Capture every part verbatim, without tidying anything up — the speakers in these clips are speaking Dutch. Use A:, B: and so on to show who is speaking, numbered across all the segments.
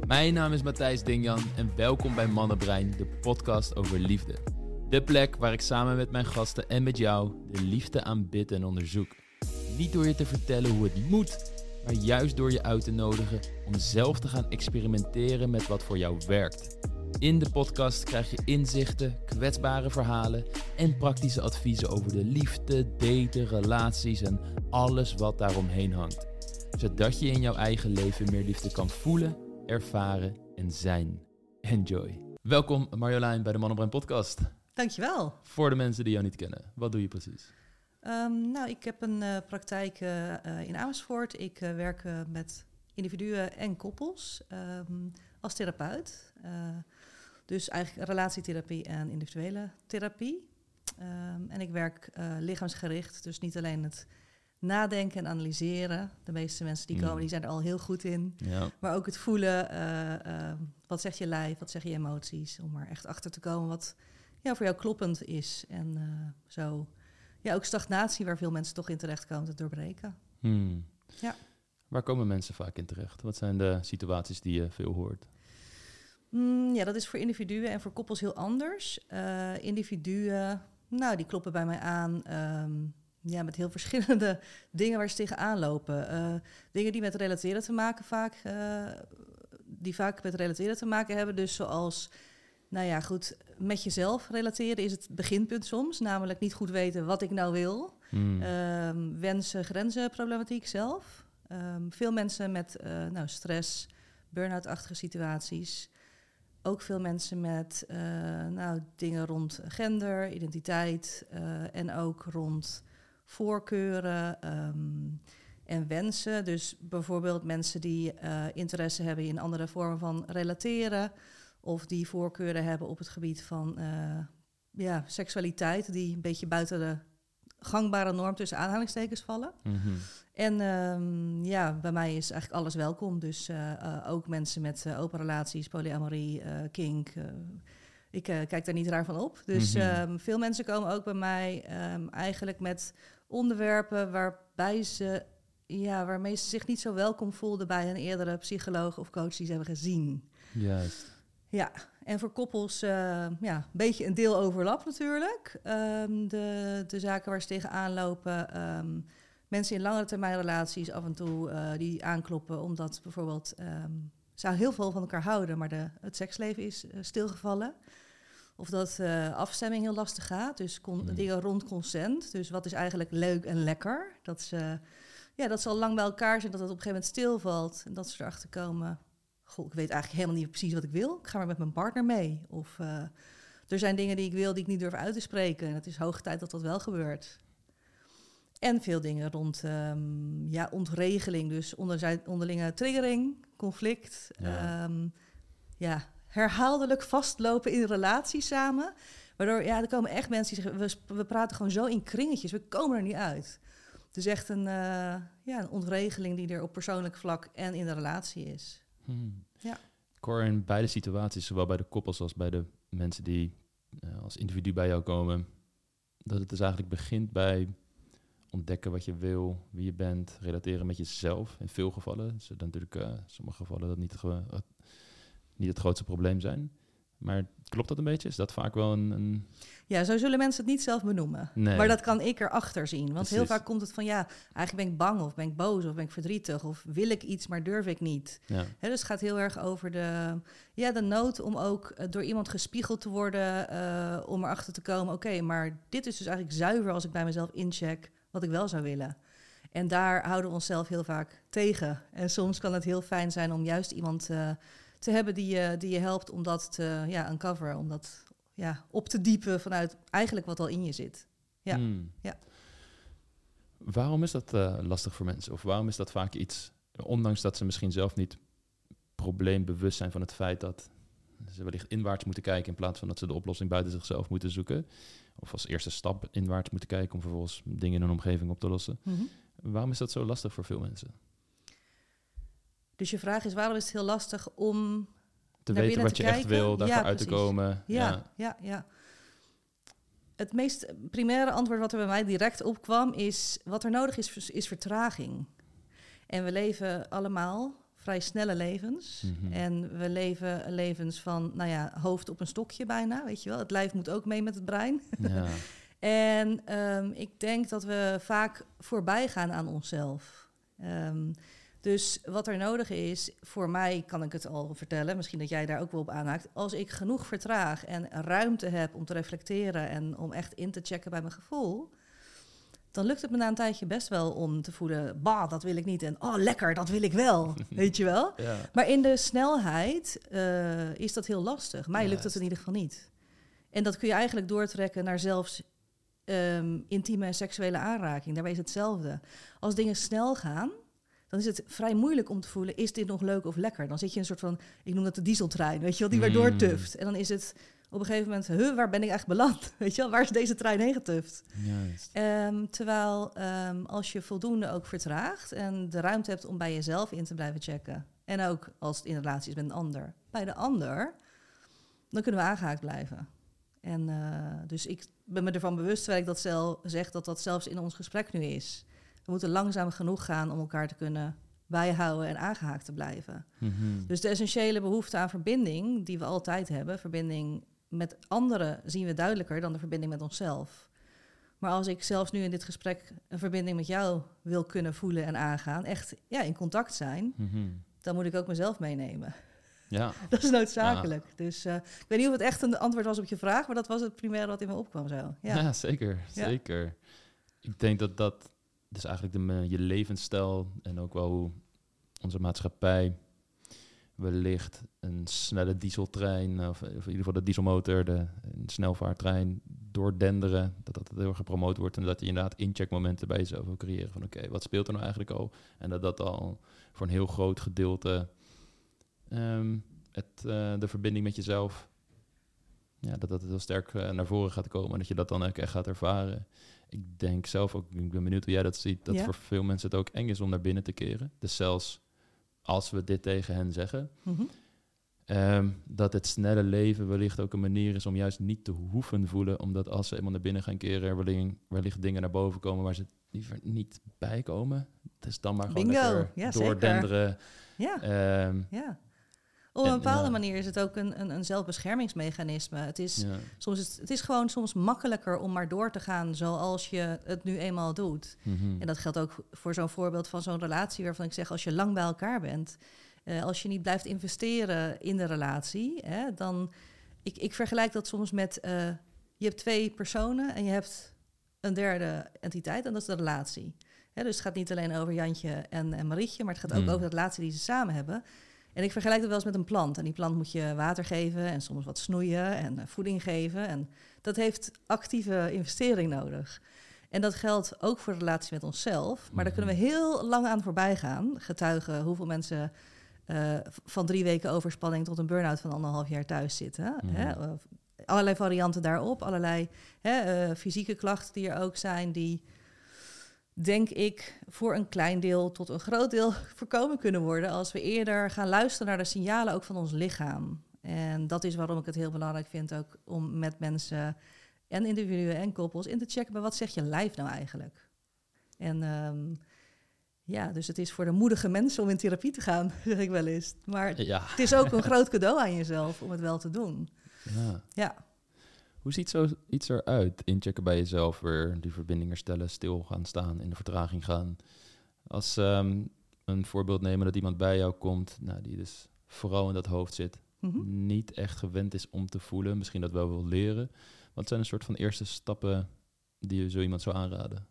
A: Mijn naam is Matthijs Dingjan en welkom bij Mannenbrein, de podcast over liefde. De plek waar ik samen met mijn gasten en met jou de liefde aanbid en onderzoek. Niet door je te vertellen hoe het moet, maar juist door je uit te nodigen om zelf te gaan experimenteren met wat voor jou werkt. In de podcast krijg je inzichten, kwetsbare verhalen en praktische adviezen over de liefde, daten, relaties en alles wat daaromheen hangt. Zodat je in jouw eigen leven meer liefde kan voelen, ervaren en zijn. Enjoy. Welkom Marjolein bij de Mannenbrein podcast.
B: Dankjewel.
A: Voor de mensen die jou niet kennen, wat doe je precies?
B: Um, nou, ik heb een uh, praktijk uh, uh, in Amersfoort. Ik uh, werk uh, met individuen en koppels um, als therapeut. Uh, dus eigenlijk relatietherapie en individuele therapie. Um, en ik werk uh, lichaamsgericht, dus niet alleen het nadenken en analyseren. De meeste mensen die komen, mm. die zijn er al heel goed in. Ja. Maar ook het voelen, uh, uh, wat zegt je lijf, wat zeggen je emoties, om er echt achter te komen wat ja, voor jou kloppend is. En uh, zo, ja, ook stagnatie waar veel mensen toch in terechtkomen te doorbreken.
A: Hmm.
B: Ja.
A: Waar komen mensen vaak in terecht? Wat zijn de situaties die je veel hoort?
B: Mm, ja, dat is voor individuen en voor koppels heel anders. Uh, individuen, nou, die kloppen bij mij aan. Um, Ja, met heel verschillende dingen waar ze tegenaan lopen. Uh, dingen die met relateren te maken vaak, uh, die vaak met relateren te maken hebben. Dus zoals, nou ja, goed, met jezelf relateren is het beginpunt soms. Namelijk niet goed weten wat ik nou wil. Mm. Um, wensen, grenzen, problematiek zelf. Um, veel mensen met uh, nou, stress, burn-out-achtige situaties. Ook veel mensen met uh, nou, dingen rond gender, identiteit uh, en ook rond voorkeuren um, en wensen. Dus bijvoorbeeld mensen die uh, interesse hebben in andere vormen van relateren, of die voorkeuren hebben op het gebied van uh, ja, seksualiteit, die een beetje buiten de gangbare norm tussen aanhalingstekens vallen. Mm-hmm. En um, ja, bij mij is eigenlijk alles welkom. Dus uh, uh, ook mensen met uh, open relaties, polyamorie, uh, kink. Uh, ik uh, kijk daar niet raar van op. Dus mm-hmm. um, veel mensen komen ook bij mij um, eigenlijk met onderwerpen waarbij ze, ja, waarmee ze zich niet zo welkom voelden bij een eerdere psycholoog of coach die ze hebben gezien.
A: Juist.
B: Ja, en voor koppels, uh, ja, een beetje een deel overlap natuurlijk. Um, de, de zaken waar ze tegenaan lopen. Um, mensen in langere termijn relaties af en toe uh, die aankloppen omdat bijvoorbeeld um, ze heel veel van elkaar houden, maar de, het seksleven is uh, stilgevallen. Of dat uh, afstemming heel lastig gaat. Dus con- mm. dingen rond consent. Dus wat is eigenlijk leuk en lekker. Dat ze, ja, dat ze al lang bij elkaar zijn, dat het op een gegeven moment stilvalt. En dat ze erachter komen, goh, ik weet eigenlijk helemaal niet precies wat ik wil. Ik ga maar met mijn partner mee. Of uh, er zijn dingen die ik wil die ik niet durf uit te spreken. En het is hoog tijd dat dat wel gebeurt. En veel dingen rond um, ja, ontregeling. Dus onder, onderlinge triggering, conflict. Ja. Um, ja, herhaaldelijk vastlopen in relaties samen. Waardoor, ja, er komen echt mensen die zeggen, we, we praten gewoon zo in kringetjes, we komen er niet uit. Het is echt een, uh, ja, een ontregeling die er op persoonlijk vlak en in de relatie is.
A: Hmm.
B: Ja.
A: Ik hoor in beide situaties, zowel bij de koppels als bij de mensen die uh, als individu bij jou komen, dat het dus eigenlijk begint bij ontdekken wat je wil, wie je bent, relateren met jezelf. In veel gevallen, zullen natuurlijk uh, in sommige gevallen dat niet ge- uh, niet het grootste probleem zijn. Maar klopt dat een beetje? Is dat vaak wel een... een...
B: Ja, zo zullen mensen het niet zelf benoemen. Nee. Maar dat kan ik erachter zien. Want Precies. heel vaak komt het van, ja, eigenlijk ben ik bang of ben ik boos of ben ik verdrietig of wil ik iets, maar durf ik niet. Ja. He, dus het gaat heel erg over de, ja, de nood om ook uh, door iemand gespiegeld te worden, uh, om erachter te komen, oké, okay, maar dit is dus eigenlijk zuiver als ik bij mezelf incheck wat ik wel zou willen. En daar houden we onszelf heel vaak tegen. En soms kan het heel fijn zijn om juist iemand Uh, te hebben die je, die je helpt om dat te ja, uncoveren, om dat ja, op te diepen vanuit eigenlijk wat al in je zit. Ja. Hmm. Ja.
A: Waarom is dat uh, lastig voor mensen? Of waarom is dat vaak iets, ondanks dat ze misschien zelf niet probleembewust zijn van het feit dat ze wellicht inwaarts moeten kijken in plaats van dat ze de oplossing buiten zichzelf moeten zoeken. Of als eerste stap inwaarts moeten kijken om vervolgens dingen in hun omgeving op te lossen. Mm-hmm. Waarom is dat zo lastig voor veel mensen?
B: Dus je vraag is, waarom is het heel lastig om
A: te weten wat
B: te
A: je
B: kijken?
A: echt wil, daarvoor
B: ja,
A: uit te komen?
B: Ja, ja, ja, ja. Het meest primaire antwoord wat er bij mij direct opkwam is, wat er nodig is, is vertraging. En we leven allemaal vrij snelle levens.
A: Mm-hmm.
B: En we leven levens van, nou ja, hoofd op een stokje bijna, weet je wel. Het lijf moet ook mee met het brein.
A: Ja.
B: En um, ik denk dat we vaak voorbij gaan aan onszelf. Um, dus wat er nodig is, voor mij kan ik het al vertellen, misschien dat jij daar ook wel op aanhaakt. Als ik genoeg vertraag en ruimte heb om te reflecteren en om echt in te checken bij mijn gevoel, dan lukt het me na een tijdje best wel om te voelen, bah, dat wil ik niet. En oh, lekker, dat wil ik wel, weet je wel.
A: Ja.
B: Maar in de snelheid uh, is dat heel lastig. Mij
A: Juist.
B: lukt het in ieder geval niet. En dat kun je eigenlijk doortrekken naar zelfs um, intieme en seksuele aanraking. Daarbij is hetzelfde. Als dingen snel gaan, dan is het vrij moeilijk om te voelen, is dit nog leuk of lekker? Dan zit je in een soort van, ik noem dat de dieseltrein, weet je wel, die weer
A: Mm.
B: doortuft. En dan is het op een gegeven moment, huh, waar ben ik eigenlijk beland? Weet je wel, waar is deze trein heen getuft?
A: Juist.
B: Um, terwijl um, als je voldoende ook vertraagt en de ruimte hebt om bij jezelf in te blijven checken, en ook als het in relatie is met een ander, bij de ander, dan kunnen we aangehaakt blijven. En uh, dus ik ben me ervan bewust, terwijl ik dat zelf zeg, dat dat zelfs in ons gesprek nu is. We moeten langzaam genoeg gaan om elkaar te kunnen bijhouden en aangehaakt te blijven.
A: Mm-hmm.
B: Dus de essentiële behoefte aan verbinding, die we altijd hebben, verbinding met anderen zien we duidelijker dan de verbinding met onszelf. Maar als ik zelfs nu in dit gesprek een verbinding met jou wil kunnen voelen en aangaan, echt ja, in contact zijn,
A: Mm-hmm.
B: dan moet ik ook mezelf meenemen.
A: Ja.
B: Dat is noodzakelijk. Ja. Dus uh, ik weet niet of het echt een antwoord was op je vraag, maar dat was het primaire wat in me opkwam zo. Ja,
A: Ja, zeker.
B: Ja.
A: Zeker. Ik denk dat dat dus eigenlijk de, je levensstijl en ook wel hoe onze maatschappij wellicht een snelle dieseltrein, of, of in ieder geval de dieselmotor, de een snelvaarttrein, doordenderen, dat dat heel erg gepromoot wordt en dat je inderdaad incheckmomenten bij jezelf wil creëren van oké, okay, wat speelt er nou eigenlijk al? En dat dat al voor een heel groot gedeelte um, het, uh, de verbinding met jezelf, ja, dat dat heel sterk uh, naar voren gaat komen en dat je dat dan ook echt gaat ervaren. Ik denk zelf ook, ik ben benieuwd hoe jij dat ziet, dat
B: ja.
A: voor veel mensen het ook eng is om naar binnen te keren. Dus zelfs als we dit tegen hen zeggen,
B: Mm-hmm.
A: um, dat het snelle leven wellicht ook een manier is om juist niet te hoeven voelen, omdat als ze eenmaal naar binnen gaan keren, er wellicht, wellicht dingen naar boven komen waar ze liever niet bij komen. Dus dan maar gewoon
B: Bingo.
A: lekker
B: Ja,
A: doordenderen.
B: Ja.
A: Um,
B: ja. Op een
A: en,
B: bepaalde
A: ja.
B: manier is het ook een, een, een zelfbeschermingsmechanisme. Het is,
A: ja.
B: soms is, het is gewoon soms makkelijker om maar door te gaan zoals je het nu eenmaal doet.
A: Mm-hmm.
B: En dat geldt ook voor zo'n voorbeeld van zo'n relatie waarvan ik zeg, als je lang bij elkaar bent, uh, als je niet blijft investeren in de relatie, hè, dan... Ik, ik vergelijk dat soms met, uh, je hebt twee personen en je hebt een derde entiteit en dat is de relatie. Hè, dus het gaat niet alleen over Jantje en, en Marietje, maar het gaat ook
A: Mm.
B: over de relatie die ze samen hebben. En ik vergelijk het wel eens met een plant. En die plant moet je water geven en soms wat snoeien en uh, voeding geven. En dat heeft actieve investering nodig. En dat geldt ook voor de relatie met onszelf. Maar mm-hmm. daar kunnen we heel lang aan voorbij gaan. Getuigen hoeveel mensen uh, van drie weken overspanning tot een burn-out van anderhalf jaar thuis zitten.
A: Mm-hmm.
B: Hè? Uh, allerlei varianten daarop. Allerlei hè, uh, fysieke klachten die er ook zijn, die, denk ik, voor een klein deel tot een groot deel voorkomen kunnen worden als we eerder gaan luisteren naar de signalen ook van ons lichaam. En dat is waarom ik het heel belangrijk vind ook om met mensen en individuen en koppels in te checken bij wat zegt je lijf nou eigenlijk. En um, ja, dus het is voor de moedige mensen om in therapie te gaan, zeg ik wel eens. Maar
A: Ja.
B: het is ook een groot cadeau aan jezelf om het wel te doen.
A: Ja.
B: Ja.
A: Hoe ziet zoiets eruit? Inchecken bij jezelf, weer die verbinding herstellen, stil gaan staan, in de vertraging gaan. Als um, een voorbeeld nemen dat iemand bij jou komt, nou, die dus vooral in dat hoofd zit, mm-hmm. niet echt gewend is om te voelen, misschien dat wel wil leren. Wat zijn een soort van eerste stappen die je zo iemand zou aanraden?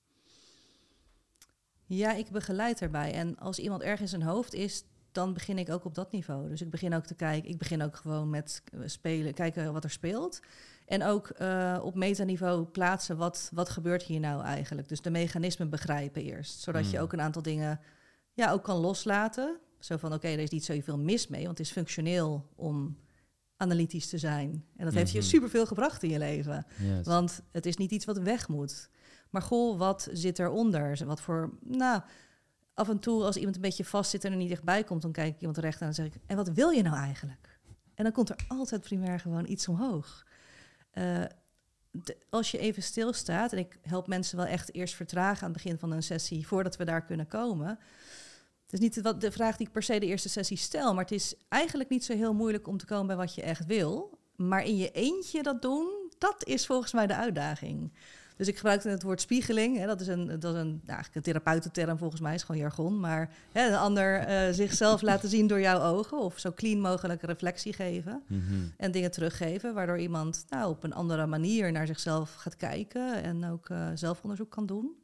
B: Ja, ik begeleid erbij. En als iemand erg in zijn hoofd is, dan begin ik ook op dat niveau. Dus ik begin ook te kijken, ik begin ook gewoon met spelen, kijken wat er speelt. En ook uh, op metaniveau plaatsen, wat, wat gebeurt hier nou eigenlijk? Dus de mechanismen begrijpen eerst. Zodat mm. je ook een aantal dingen ja, ook kan loslaten. Zo van, oké, okay, er is niet zoveel mis mee, want het is functioneel om analytisch te zijn. En dat mm-hmm. heeft je superveel gebracht in je leven.
A: Yes.
B: Want het is niet iets wat weg moet. Maar goh, wat zit eronder? Wat voor, nou, af en toe als iemand een beetje vast zit en er niet dichtbij komt, dan kijk ik iemand recht aan en zeg ik, en wat wil je nou eigenlijk? En dan komt er altijd primair gewoon iets omhoog. Uh, de, als je even stilstaat, en ik help mensen wel echt eerst vertragen aan het begin van een sessie, voordat we daar kunnen komen. Het is niet de, de vraag die ik per se de eerste sessie stel, maar het is eigenlijk niet zo heel moeilijk om te komen bij wat je echt wil. Maar in je eentje dat doen, dat is volgens mij de uitdaging. Dus ik gebruikte het woord spiegeling. Hè, dat is een, dat is een, nou, eigenlijk een therapeutenterm volgens mij, is gewoon jargon. Maar hè, een ander uh, zichzelf laten zien door jouw ogen of zo clean mogelijk reflectie geven. Mm-hmm. En dingen teruggeven, waardoor iemand nou, op een andere manier naar zichzelf gaat kijken en ook uh, zelfonderzoek kan doen.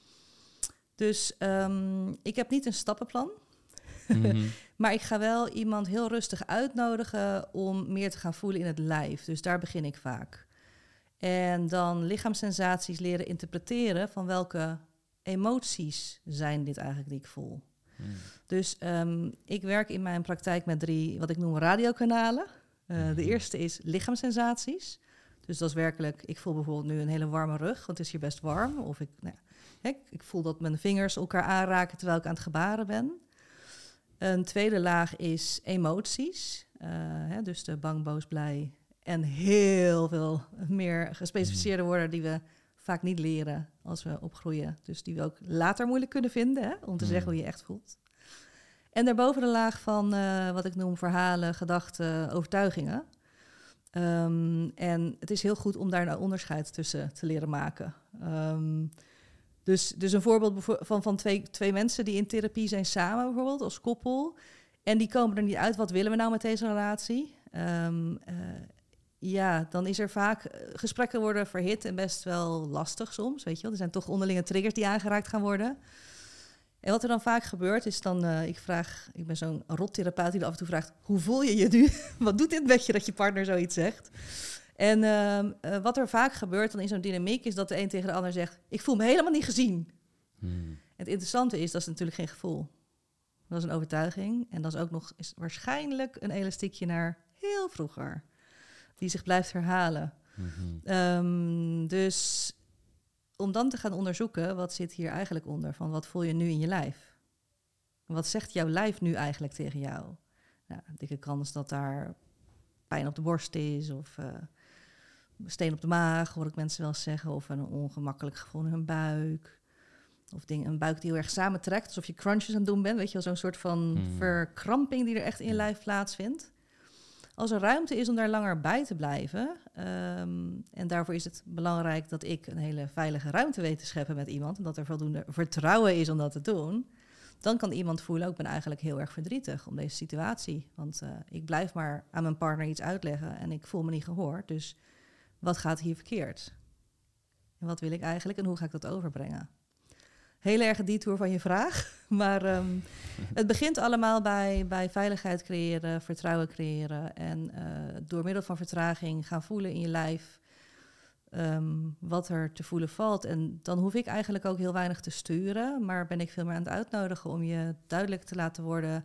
B: Dus um, ik heb niet een stappenplan. Mm-hmm. Maar ik ga wel iemand heel rustig uitnodigen om meer te gaan voelen in het lijf. Dus daar begin ik vaak. En dan lichaamssensaties leren interpreteren van welke emoties zijn dit eigenlijk die ik voel. Mm. Dus um, ik werk in mijn praktijk met drie, wat ik noem radiokanalen. Uh, mm-hmm. De eerste is lichaamssensaties. Dus dat is werkelijk, ik voel bijvoorbeeld nu een hele warme rug, want het is hier best warm. Of ik, nou, hè, ik voel dat mijn vingers elkaar aanraken terwijl ik aan het gebaren ben. Een tweede laag is emoties. Uh, hè, dus de bang, boos, blij. En heel veel meer gespecificeerde woorden die we vaak niet leren als we opgroeien. Dus die we ook later moeilijk kunnen vinden, hè, om te mm. zeggen hoe je echt voelt. En daarboven de laag van uh, wat ik noem verhalen, gedachten, overtuigingen. Um, en het is heel goed om daar een onderscheid tussen te leren maken. Um, dus, dus een voorbeeld van, van twee, twee mensen die in therapie zijn samen bijvoorbeeld, als koppel. En die komen er niet uit, wat willen we nou met deze relatie? Um, uh, Ja, dan is er vaak... Gesprekken worden verhit en best wel lastig soms, weet je wel. Er zijn toch onderlinge triggers die aangeraakt gaan worden. En wat er dan vaak gebeurt is dan... Uh, ik vraag, ik ben zo'n rottherapeut die er af en toe vraagt... Hoe voel je je nu? Wat doet dit met je dat je partner zoiets zegt? En uh, uh, wat er vaak gebeurt dan in zo'n dynamiek... is dat de een tegen de ander zegt... Ik voel me helemaal niet gezien. Hmm. Het interessante is, dat is natuurlijk geen gevoel. Dat is een overtuiging. En dat is ook nog is waarschijnlijk een elastiekje naar heel vroeger... die zich blijft herhalen. Mm-hmm. Um, dus om dan te gaan onderzoeken, wat zit hier eigenlijk onder? Van wat voel je nu in je lijf? Wat zegt jouw lijf nu eigenlijk tegen jou? Nou, een dikke kans dat daar pijn op de borst is... of uh, steen op de maag, hoor ik mensen wel zeggen... of een ongemakkelijk gevoel in hun buik... of ding, een buik die heel erg samentrekt... alsof je crunches aan het doen bent. Weet je wel, zo'n soort van mm. verkramping... die er echt in je lijf plaatsvindt. Als er ruimte is om daar langer bij te blijven... Um, en daarvoor is het belangrijk dat ik een hele veilige ruimte weet te scheppen met iemand... en dat er voldoende vertrouwen is om dat te doen... dan kan iemand voelen, ik ben eigenlijk heel erg verdrietig om deze situatie. Want uh, ik blijf maar aan mijn partner iets uitleggen en ik voel me niet gehoord. Dus wat gaat hier verkeerd? En wat wil ik eigenlijk en hoe ga ik dat overbrengen? Heel erg een detour van je vraag. Maar um, het begint allemaal bij, bij veiligheid creëren, vertrouwen creëren. En uh, door middel van vertraging gaan voelen in je lijf um, wat er te voelen valt. En dan hoef ik eigenlijk ook heel weinig te sturen. Maar ben ik veel meer aan het uitnodigen om je duidelijk te laten worden...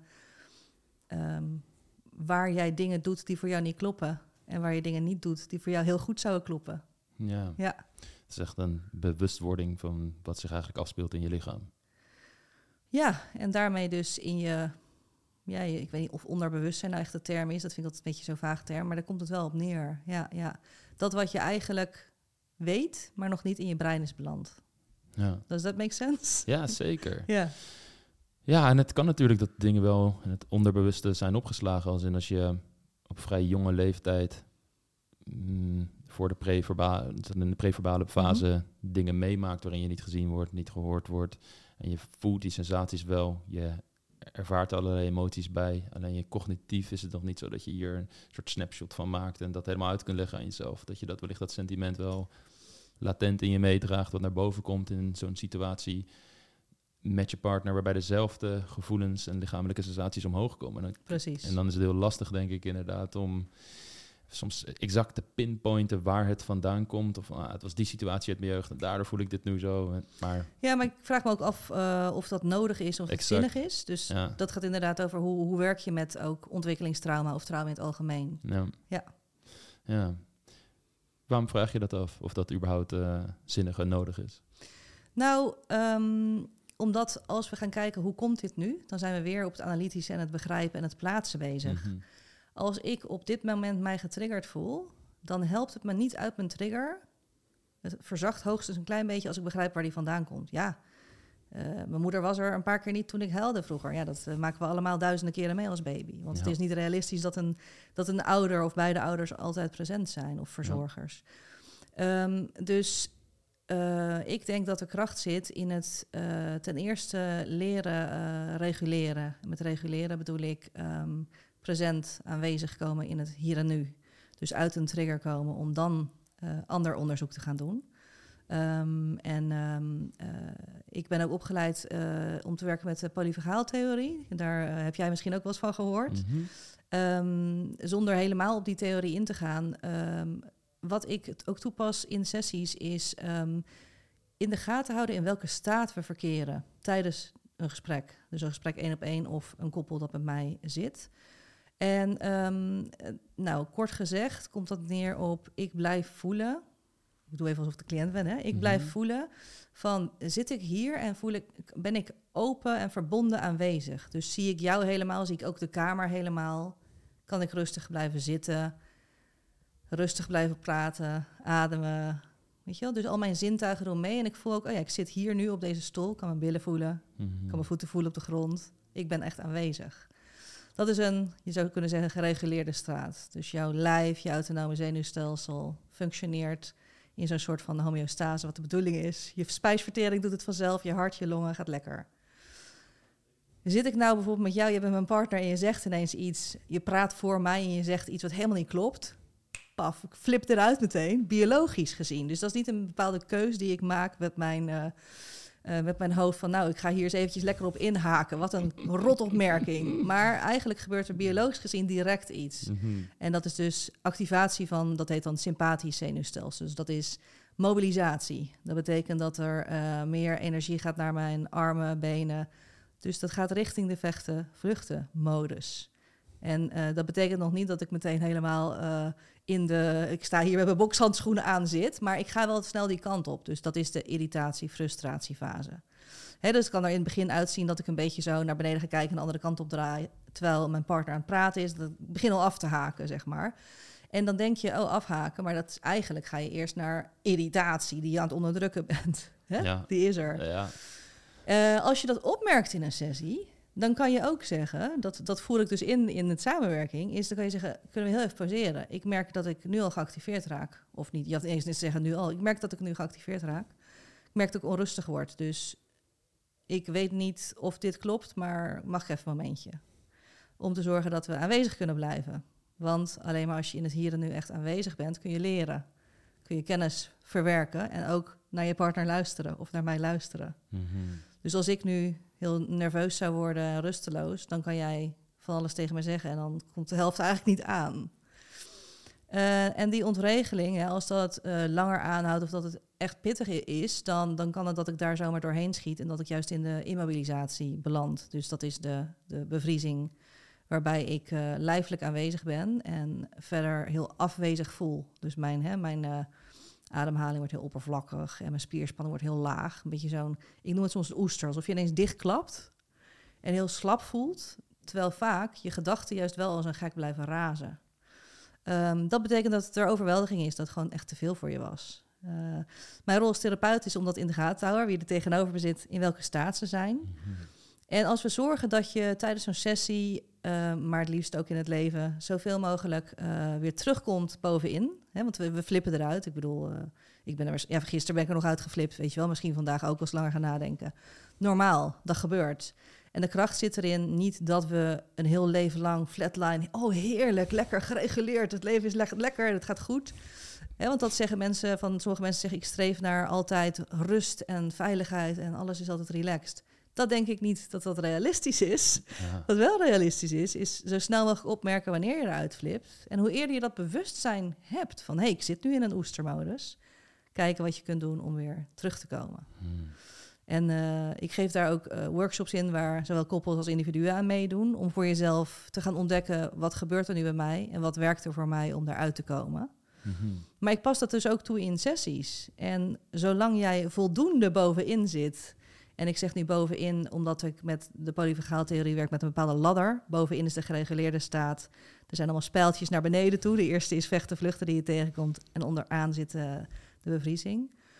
B: Um, waar jij dingen doet die voor jou niet kloppen. En waar je dingen niet doet die voor jou heel goed zouden kloppen.
A: Ja.
B: Ja.
A: Het is echt een bewustwording van wat zich eigenlijk afspeelt in je lichaam.
B: Ja, en daarmee dus in je... Ja, je, ik weet niet of onderbewustzijn nou echt de term is. Dat vind ik altijd een beetje zo'n vaag term. Maar daar komt het wel op neer. Ja, ja. Dat wat je eigenlijk weet, maar nog niet in je brein is beland.
A: Ja.
B: Does that make sense?
A: Ja, zeker.
B: Ja.
A: Ja, en het kan natuurlijk dat dingen wel in het onderbewuste zijn opgeslagen. Als in als je op vrij jonge leeftijd... Mm, voor de preverbale, in de preverbale fase mm-hmm. dingen meemaakt waarin je niet gezien wordt, niet gehoord wordt. En je voelt die sensaties wel. Je ervaart allerlei emoties bij. Alleen je cognitief is het nog niet zo dat je hier een soort snapshot van maakt en dat helemaal uit kunt leggen aan jezelf. Dat je dat wellicht dat sentiment wel latent in je meedraagt, wat naar boven komt in zo'n situatie met je partner, waarbij dezelfde gevoelens en lichamelijke sensaties omhoog komen. En dan,
B: Precies.
A: En dan is het heel lastig, denk ik, inderdaad, om soms exact te pinpointen waar het vandaan komt. Of ah, het was die situatie uit mijn jeugd en daardoor voel ik dit nu zo. Maar
B: ja, maar ik vraag me ook af uh, of dat nodig is of
A: exact.
B: het zinnig is. Dus
A: ja.
B: dat gaat inderdaad over hoe, hoe werk je met ook ontwikkelingstrauma of trauma in het algemeen.
A: Ja.
B: Ja.
A: ja. Waarom vraag je dat af? Of dat überhaupt uh, zinnig en nodig is?
B: Nou, um, omdat als we gaan kijken hoe komt dit nu, dan zijn we weer op het analytische en het begrijpen en het plaatsen bezig. Mm-hmm. Als ik op dit moment mij getriggerd voel, dan helpt het me niet uit mijn trigger. Het verzacht hoogstens een klein beetje als ik begrijp waar die vandaan komt. Ja, Uh, mijn moeder was er een paar keer niet toen ik huilde vroeger. Ja, dat uh, maken we allemaal duizenden keren mee als baby. Want ja. het is niet realistisch dat een, dat een ouder of beide ouders altijd present zijn of verzorgers. Ja. Um, dus uh, ik denk dat de kracht zit in het uh, ten eerste leren uh, reguleren. Met reguleren bedoel ik um, present aanwezig komen in het hier en nu. Dus uit een trigger komen om dan uh, ander onderzoek te gaan doen. Um, en um, uh, ik ben ook opgeleid uh, om te werken met de polyvagaaltheorie. Daar uh, heb jij misschien ook wel eens van gehoord. Mm-hmm. Um, zonder helemaal op die theorie in te gaan. Um, wat ik ook toepas in sessies is um, in de gaten houden in welke staat we verkeren tijdens een gesprek. Dus een gesprek één op één of een koppel dat met mij zit. En um, nou, kort gezegd komt dat neer op ik blijf voelen. Ik doe even alsof ik de cliënt ben. Hè? Ik mm-hmm. blijf voelen van zit ik hier en voel ik, ben ik open en verbonden aanwezig. Dus zie ik jou helemaal, zie ik ook de kamer helemaal. Kan ik rustig blijven zitten, rustig blijven praten, ademen. Weet je wel? Dus al mijn zintuigen doen mee. En ik voel ook, oh ja, ik zit hier nu op deze stoel. Ik kan mijn billen voelen, mm-hmm. kan mijn voeten voelen op de grond. Ik ben echt aanwezig. Dat is een, je zou kunnen zeggen, gereguleerde staat. Dus jouw lijf, je autonome zenuwstelsel functioneert in zo'n soort van homeostase, wat de bedoeling is. Je spijsvertering doet het vanzelf, je hart, je longen gaat lekker. Zit ik nou bijvoorbeeld met jou, je bent mijn partner en je zegt ineens iets, je praat voor mij en je zegt iets wat helemaal niet klopt. Paf, ik flip eruit meteen, biologisch gezien. Dus dat is niet een bepaalde keus die ik maak met mijn, uh, uh, met mijn hoofd van, nou, ik ga hier eens eventjes lekker op inhaken. Wat een rotopmerking. Maar eigenlijk gebeurt er biologisch gezien direct iets. Mm-hmm. En dat is dus activatie van, dat heet dan sympathisch zenuwstelsel. Dus dat is mobilisatie. Dat betekent dat er uh, meer energie gaat naar mijn armen, benen. Dus dat gaat richting de vechten-vluchten-modus. En uh, dat betekent nog niet dat ik meteen helemaal uh, in de... Ik sta hier met mijn bokshandschoenen aan zit, maar ik ga wel snel die kant op. Dus dat is de irritatie-frustratiefase. Hè, dus het kan er in het begin uitzien dat ik een beetje zo naar beneden ga kijken en de andere kant op draai, terwijl mijn partner aan het praten is. Dat ik begin al af te haken, zeg maar. En dan denk je, oh, afhaken, maar dat is eigenlijk ga je eerst naar irritatie die je aan het onderdrukken bent. Hè? Ja. Die is er. Ja. Uh, als je dat opmerkt in een sessie, dan kan je ook zeggen, dat, dat voer ik dus in in het samenwerking, is dan kan je zeggen, kunnen we heel even pauzeren. Ik merk dat ik nu al geactiveerd raak. Of niet, je had eens net zeggen nu al. Ik merk dat ik nu geactiveerd raak. Ik merk dat ik onrustig word. Dus ik weet niet of dit klopt, maar mag ik even een momentje. Om te zorgen dat we aanwezig kunnen blijven. Want alleen maar als je in het hier en nu echt aanwezig bent, kun je leren. Kun je kennis verwerken en ook naar je partner luisteren of naar mij luisteren. Mm-hmm. Dus als ik nu heel nerveus zou worden, rusteloos, dan kan jij van alles tegen me zeggen en dan komt de helft eigenlijk niet aan. Uh, en die ontregeling, ja, als dat uh, langer aanhoudt of dat het echt pittig is, dan, dan kan het dat ik daar zomaar doorheen schiet en dat ik juist in de immobilisatie beland. Dus dat is de, de bevriezing waarbij ik uh, lijfelijk aanwezig ben en verder heel afwezig voel. Dus mijn, hè, mijn uh, ademhaling wordt heel oppervlakkig en mijn spierspanning wordt heel laag. Een beetje zo'n, ik noem het soms een oester, alsof je ineens dichtklapt en heel slap voelt, terwijl vaak je gedachten juist wel als een gek blijven razen. Um, dat betekent dat het er overweldiging is, dat het gewoon echt te veel voor je was. Uh, mijn rol als therapeut is om dat in de gaten te houden, wie er tegenover zit, in welke staat ze zijn. Mm-hmm. En als we zorgen dat je tijdens zo'n sessie, uh, maar het liefst ook in het leven, zoveel mogelijk uh, weer terugkomt bovenin. Hè, want we, we flippen eruit. Ik bedoel, uh, ik ben er, ja, gisteren ben ik er nog uitgeflipt, weet je wel. Misschien vandaag ook wel eens langer gaan nadenken. Normaal, dat gebeurt. En de kracht zit erin niet dat we een heel leven lang flatline, oh heerlijk, lekker gereguleerd, het leven is le- lekker, het gaat goed. He, want dat zeggen mensen, van sommige mensen zeggen, ik streef naar altijd rust en veiligheid en alles is altijd relaxed. Dat denk ik niet dat dat realistisch is. Ja. Wat wel realistisch is, is zo snel mogelijk opmerken wanneer je eruit flipt. En hoe eerder je dat bewustzijn hebt van, hé, hey, ik zit nu in een oestermodus. Kijken wat je kunt doen om weer terug te komen. Hmm. En uh, ik geef daar ook uh, workshops in waar zowel koppels als individuen aan meedoen. Om voor jezelf te gaan ontdekken, wat gebeurt er nu bij mij en wat werkt er voor mij om daaruit te komen. Mm-hmm. Maar ik pas dat dus ook toe in sessies. En zolang jij voldoende bovenin zit, en ik zeg nu bovenin omdat ik met de polyvagaaltheorie werk met een bepaalde ladder. Bovenin is de gereguleerde staat. Er zijn allemaal spijltjes naar beneden toe. De eerste is vechten, vluchten die je tegenkomt. En onderaan zit uh, de bevriezing.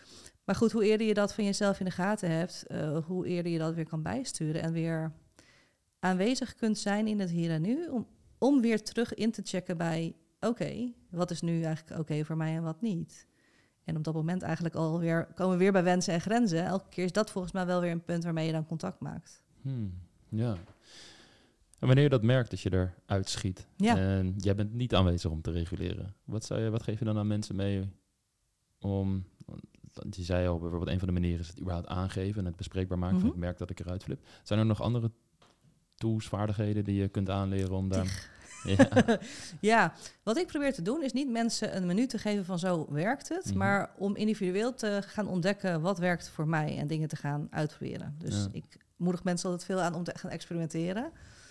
B: Maar goed, hoe eerder je dat van jezelf in de gaten hebt, uh, hoe eerder je dat weer kan bijsturen en weer aanwezig kunt zijn in het hier en nu, om, om weer terug in te checken bij, oké, okay, wat is nu eigenlijk oké okay voor mij en wat niet? En op dat moment eigenlijk alweer komen we weer bij wensen en grenzen. Elke keer is dat volgens mij wel weer een punt waarmee je dan contact maakt.
A: Hmm, ja. En wanneer je dat merkt dat je eruit schiet
B: ja.
A: en jij bent niet aanwezig om te reguleren, wat, zou je, wat geef je dan aan mensen mee om, je zei al bijvoorbeeld een van de manieren is het überhaupt aangeven en het bespreekbaar maken mm-hmm. van ik merk dat ik eruit flip. Zijn er nog andere tools, vaardigheden die je kunt aanleren om daar... Ja.
B: ja, wat ik probeer te doen is niet mensen een minuut te geven van zo werkt het, mm-hmm. maar om individueel te gaan ontdekken wat werkt voor mij en dingen te gaan uitproberen. Dus ja. ik moedig mensen altijd veel aan om te gaan experimenteren.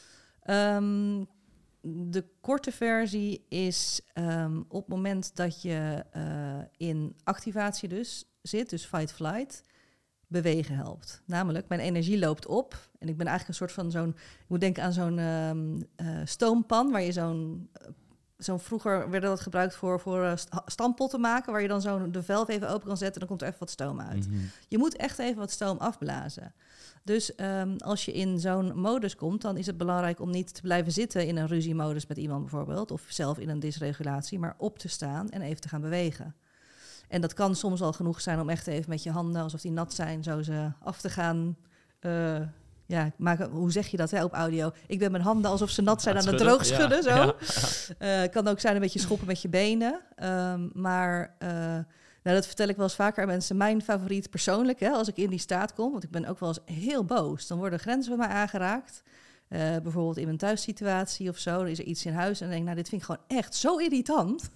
B: Um, de korte versie is um, op het moment dat je uh, in activatie dus zit, dus fight-flight, bewegen helpt. Namelijk, mijn energie loopt op en ik ben eigenlijk een soort van zo'n... Ik moet denken aan zo'n um, uh, stoompan waar je zo'n... Uh, zo'n vroeger werd dat gebruikt voor, voor uh, stampotten maken, waar je dan zo de valve even open kan zetten en dan komt er even wat stoom uit. Mm-hmm. Je moet echt even wat stoom afblazen. Dus um, als je in zo'n modus komt, dan is het belangrijk om niet te blijven zitten in een ruziemodus met iemand bijvoorbeeld, of zelf in een dysregulatie, maar op te staan en even te gaan bewegen. En dat kan soms al genoeg zijn om echt even met je handen, alsof die nat zijn, zo ze af te gaan... Uh, ja, maken, hoe zeg je dat hè, op audio? Ik ben mijn handen alsof ze nat zijn aan het droog schudden. Ja, zo. Ja. Uh, kan ook zijn een beetje schoppen met je benen. Um, maar uh, nou, dat vertel ik wel eens vaker aan mensen. Mijn favoriet persoonlijk, hè, als ik in die staat kom, want ik ben ook wel eens heel boos. Dan worden grenzen bij mij aangeraakt. Uh, bijvoorbeeld in mijn thuissituatie of zo. Dan is er iets in huis en dan denk ik, nou, dit vind ik gewoon echt zo irritant.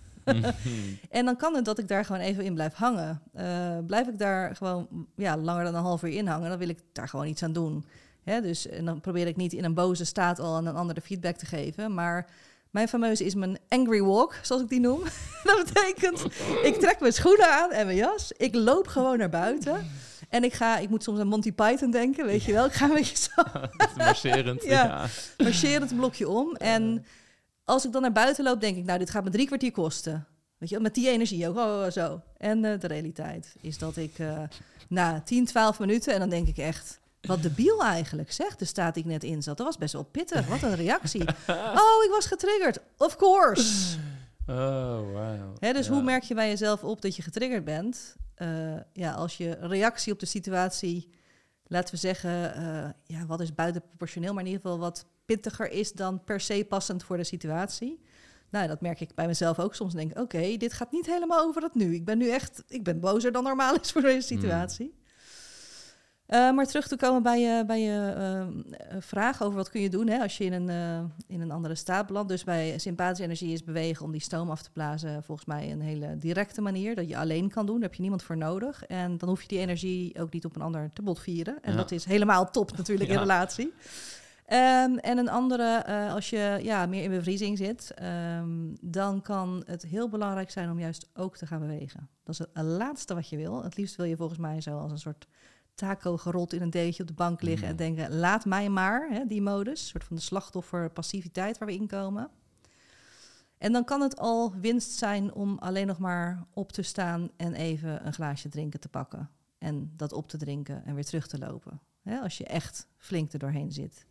B: En dan kan het dat ik daar gewoon even in blijf hangen. Uh, blijf ik daar gewoon ja, langer dan een half uur in hangen, dan wil ik daar gewoon iets aan doen. Hè, dus en dan probeer ik niet in een boze staat al aan een ander de feedback te geven. Maar mijn fameuze is mijn angry walk, zoals ik die noem. Dat betekent, ik trek mijn schoenen aan en mijn jas. Ik loop gewoon naar buiten. En ik ga, ik moet soms aan Monty Python denken, weet je wel. Ik ga een beetje zo...
A: marcherend.
B: ja, ja. Marcherend een blokje om. En als ik dan naar buiten loop, denk ik, nou, dit gaat me drie kwartier kosten. Weet je, met die energie ook, oh, zo. En uh, de realiteit is dat ik uh, na tien, twaalf minuten... en dan denk ik echt, wat debiel eigenlijk, zeg. De staat die ik net in zat, dat was best wel pittig. Wat een reactie. Oh, ik was getriggerd. Of course.
A: Oh, wow.
B: Hè, dus
A: ja.
B: hoe merk je bij jezelf op dat je getriggerd bent? Uh, ja, als je reactie op de situatie, laten we zeggen... Uh, ja, wat is buitenproportioneel, maar in ieder geval wat pittiger is dan per se passend voor de situatie... Nou, dat merk ik bij mezelf ook. Soms denk ik, oké, okay, dit gaat niet helemaal over het nu. Ik ben nu echt, ik ben bozer dan normaal is voor deze situatie. Mm. Uh, maar terug te komen bij je, bij je uh, vraag over wat kun je doen hè, als je in een, uh, in een andere staat belandt. Dus bij sympathische energie is bewegen om die stoom af te blazen volgens mij een hele directe manier. Dat je alleen kan doen, daar heb je niemand voor nodig. En dan hoef je die energie ook niet op een ander te botvieren. En ja. dat is helemaal top natuurlijk ja. in relatie. Um, en een andere, uh, als je ja, meer in bevriezing zit, um, dan kan het heel belangrijk zijn om juist ook te gaan bewegen. Dat is het, het laatste wat je wil. Het liefst wil je volgens mij zo als een soort taco gerold in een dekje op de bank liggen mm. en denken, laat mij maar, hè, die modus. Een soort van de slachtoffer-passiviteit waar we in komen. En dan kan het al winst zijn om alleen nog maar op te staan en even een glaasje drinken te pakken. En dat op te drinken en weer terug te lopen. Hè, als je echt flink er doorheen zit.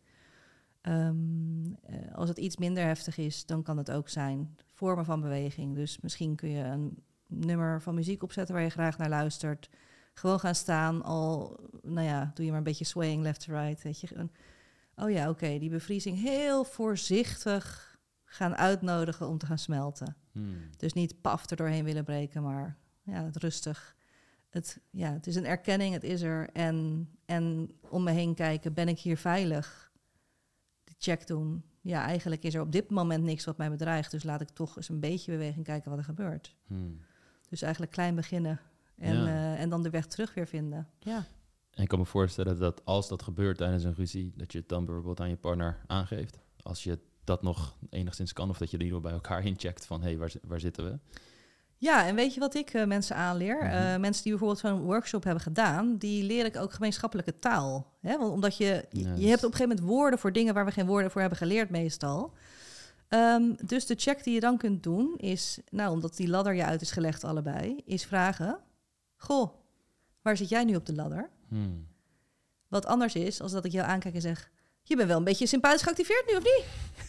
B: Um, uh, als het iets minder heftig is, dan kan het ook zijn vormen van beweging. Dus misschien kun je een nummer van muziek opzetten waar je graag naar luistert. Gewoon gaan staan, al, nou ja, doe je maar een beetje swaying left to right. Weet je. Oh ja, oké, okay, die bevriezing heel voorzichtig gaan uitnodigen om te gaan smelten. Hmm. Dus niet paf er doorheen willen breken, maar ja, het rustig. Het, ja, het is een erkenning, het is er. En, en om me heen kijken, ben ik hier veilig? Check doen. Ja, eigenlijk is er op dit moment niks wat mij bedreigt. Dus laat ik toch eens een beetje bewegen kijken wat er gebeurt. Hmm. Dus eigenlijk klein beginnen. En, ja. uh, en dan de weg terug weer vinden. Ja.
A: En ik kan me voorstellen dat als dat gebeurt tijdens een ruzie, dat je het dan bijvoorbeeld aan je partner aangeeft. Als je dat nog enigszins kan. Of dat je er ieder bij elkaar incheckt van, hé, hey, waar, waar zitten we?
B: Ja, en weet je wat ik uh, mensen aanleer? Mm-hmm. Uh, mensen die bijvoorbeeld zo'n workshop hebben gedaan, die leer ik ook gemeenschappelijke taal. Hè? Want omdat je, yes. je hebt op een gegeven moment woorden voor dingen waar we geen woorden voor hebben geleerd meestal. Um, dus de check die je dan kunt doen is, nou, omdat die ladder je uit is gelegd allebei, is vragen, goh, Waar zit jij nu op de ladder?
A: Hmm.
B: Wat anders is als dat ik jou aankijk en zeg... je bent wel een beetje sympathisch geactiveerd nu, of niet?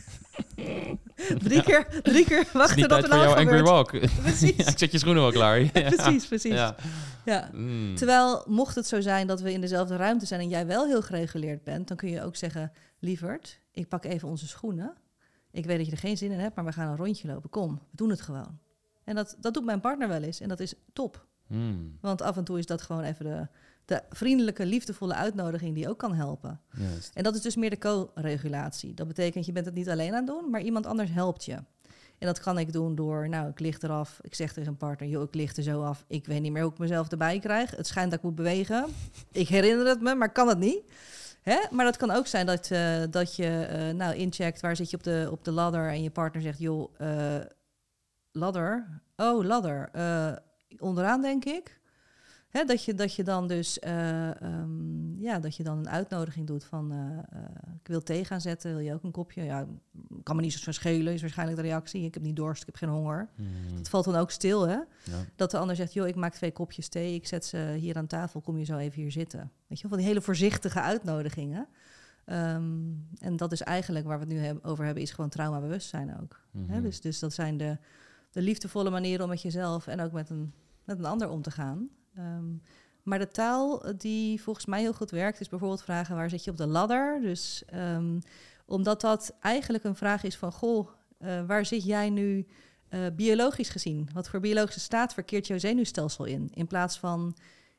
B: drie, ja. keer, drie keer wachten dat er nou
A: gebeurt. Angry walk.
B: Precies.
A: Ja, ik zet je schoenen wel klaar. Ja.
B: Precies, precies.
A: Ja.
B: Ja. Mm. Terwijl, mocht het zo zijn dat we in dezelfde ruimte zijn... en jij wel heel gereguleerd bent... dan kun je ook zeggen... lieverd, ik pak even onze schoenen. Ik weet dat je er geen zin in hebt, maar we gaan een rondje lopen. Kom, we doen het gewoon. En dat, dat doet mijn partner wel eens. En dat is top. Mm. Want af en toe is dat gewoon even de... de vriendelijke, liefdevolle uitnodiging die ook kan helpen. Juist. En dat is dus meer de co-regulatie. Dat betekent, je bent het niet alleen aan het doen, maar iemand anders helpt je. En dat kan ik doen door, nou, ik licht eraf. Ik zeg tegen een partner, joh, ik licht er zo af. Ik weet niet meer hoe ik mezelf erbij krijg. Het schijnt dat ik moet bewegen. Ik herinner het me, maar kan het niet. Hè? Maar dat kan ook zijn dat, uh, dat je uh, nou, incheckt, waar zit je op de, op de ladder... en je partner zegt, joh, uh, ladder? Oh, ladder. Uh, onderaan, denk ik. Hè, dat, je, dat je dan dus uh, um, ja, dat je dan een uitnodiging doet van... Uh, uh, ik wil thee gaan zetten, wil je ook een kopje? Ja, kan me niet zo schelen, is waarschijnlijk de reactie. Ik heb niet dorst, ik heb geen honger. Mm. Dat valt dan ook stil, hè? Ja. Dat de ander zegt, joh, ik maak twee kopjes thee... ik zet ze hier aan tafel, kom je zo even hier zitten. Weet je wel, van die hele voorzichtige uitnodigingen. Um, en dat is eigenlijk waar we het nu heb, over hebben... is gewoon traumabewustzijn ook. Mm-hmm. Hè? Dus, dus dat zijn de, de liefdevolle manieren om met jezelf... en ook met een, met een ander om te gaan... Um, maar de taal die volgens mij heel goed werkt... is bijvoorbeeld vragen, waar zit je op de ladder? Dus um, omdat dat eigenlijk een vraag is van... goh, uh, waar zit jij nu uh, biologisch gezien? Wat voor biologische staat verkeert jouw zenuwstelsel in? In plaats van,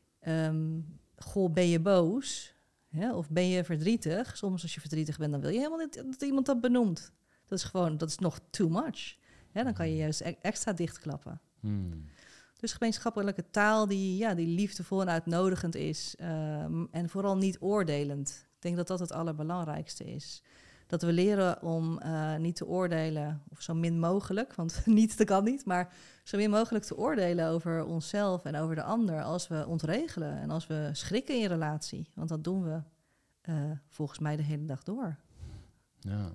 B: um, goh, ben je boos? Hè? Of ben je verdrietig? Soms als je verdrietig bent, dan wil je helemaal niet dat iemand dat benoemt. Dat is gewoon, dat is nog too much. Hè? Dan kan je juist extra dichtklappen. Hmm. Dus gemeenschappelijke taal die, ja, die liefdevol en uitnodigend is. Um, en vooral niet oordelend. Ik denk dat dat het allerbelangrijkste is. Dat we leren om uh, niet te oordelen, of zo min mogelijk, want niet, dat kan niet, maar zo min mogelijk te oordelen over onszelf en over de ander als we ontregelen en als we schrikken in relatie. Want dat doen we uh, volgens mij de hele dag door.
A: Ja.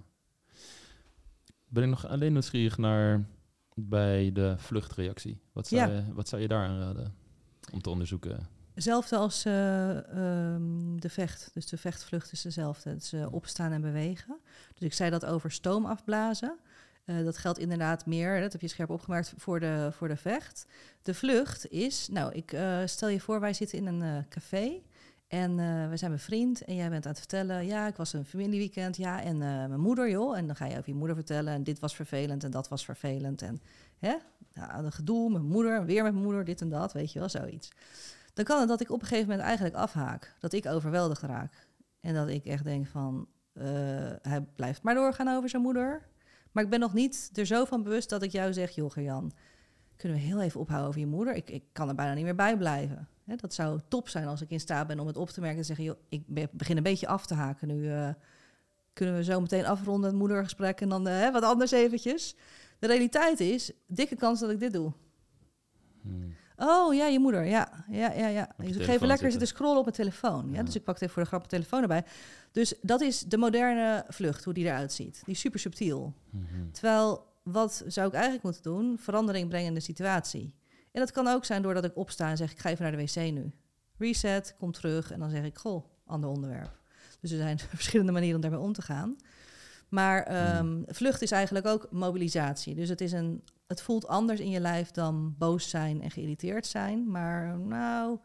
A: Ben ik nog alleen nieuwsgierig naar... bij de vluchtreactie. Wat zou, ja. je, wat zou je daar aanraden om te onderzoeken?
B: Hetzelfde als uh, um, de vecht. Dus de vechtvlucht is dezelfde. Het is uh, opstaan en bewegen. Dus ik zei dat over stoom afblazen. Uh, dat geldt inderdaad meer, dat heb je scherp opgemerkt, voor de, voor de vecht. De vlucht is, nou, ik uh, stel je voor, wij zitten in een uh, café... En uh, we zijn mijn vriend en jij bent aan het vertellen... ja, ik was een familieweekend, ja, en uh, mijn moeder, joh. En dan ga je over je moeder vertellen en dit was vervelend en dat was vervelend. En hè, nou, een gedoe, mijn moeder, weer met mijn moeder, dit en dat, weet je wel, zoiets. Dan kan het dat ik op een gegeven moment eigenlijk afhaak. Dat ik overweldigd raak. En dat ik echt denk van, uh, hij blijft maar doorgaan over zijn moeder. Maar ik ben nog niet er zo van bewust dat ik jou zeg... joh, Gerjan, kunnen we heel even ophouden over je moeder? Ik, ik kan er bijna niet meer bij blijven. He, dat zou top zijn als ik in staat ben om het op te merken en te zeggen... joh, ik begin een beetje af te haken. Nu uh, kunnen we zo meteen afronden het moedergesprek en dan uh, wat anders eventjes. De realiteit is, dikke kans dat ik dit doe. Hmm. Oh, ja, je moeder, ja. ja, ja, ja. Dus ik ga even lekker zitten. zitten scrollen op mijn telefoon. Ja? Ja. Dus ik pak even voor de grap mijn telefoon erbij. Dus dat is de moderne vlucht, hoe die eruit ziet. Die is super subtiel. Mm-hmm. Terwijl, wat zou ik eigenlijk moeten doen? Verandering brengen in de situatie. En dat kan ook zijn doordat ik opsta en zeg... ik ga even naar de wc nu. Reset, kom terug en dan zeg ik... goh, ander onderwerp. Dus er zijn verschillende manieren om daarmee om te gaan. Maar um, mm. vlucht is eigenlijk ook mobilisatie. Dus het, is een, het voelt anders in je lijf dan boos zijn en geïrriteerd zijn. Maar nou,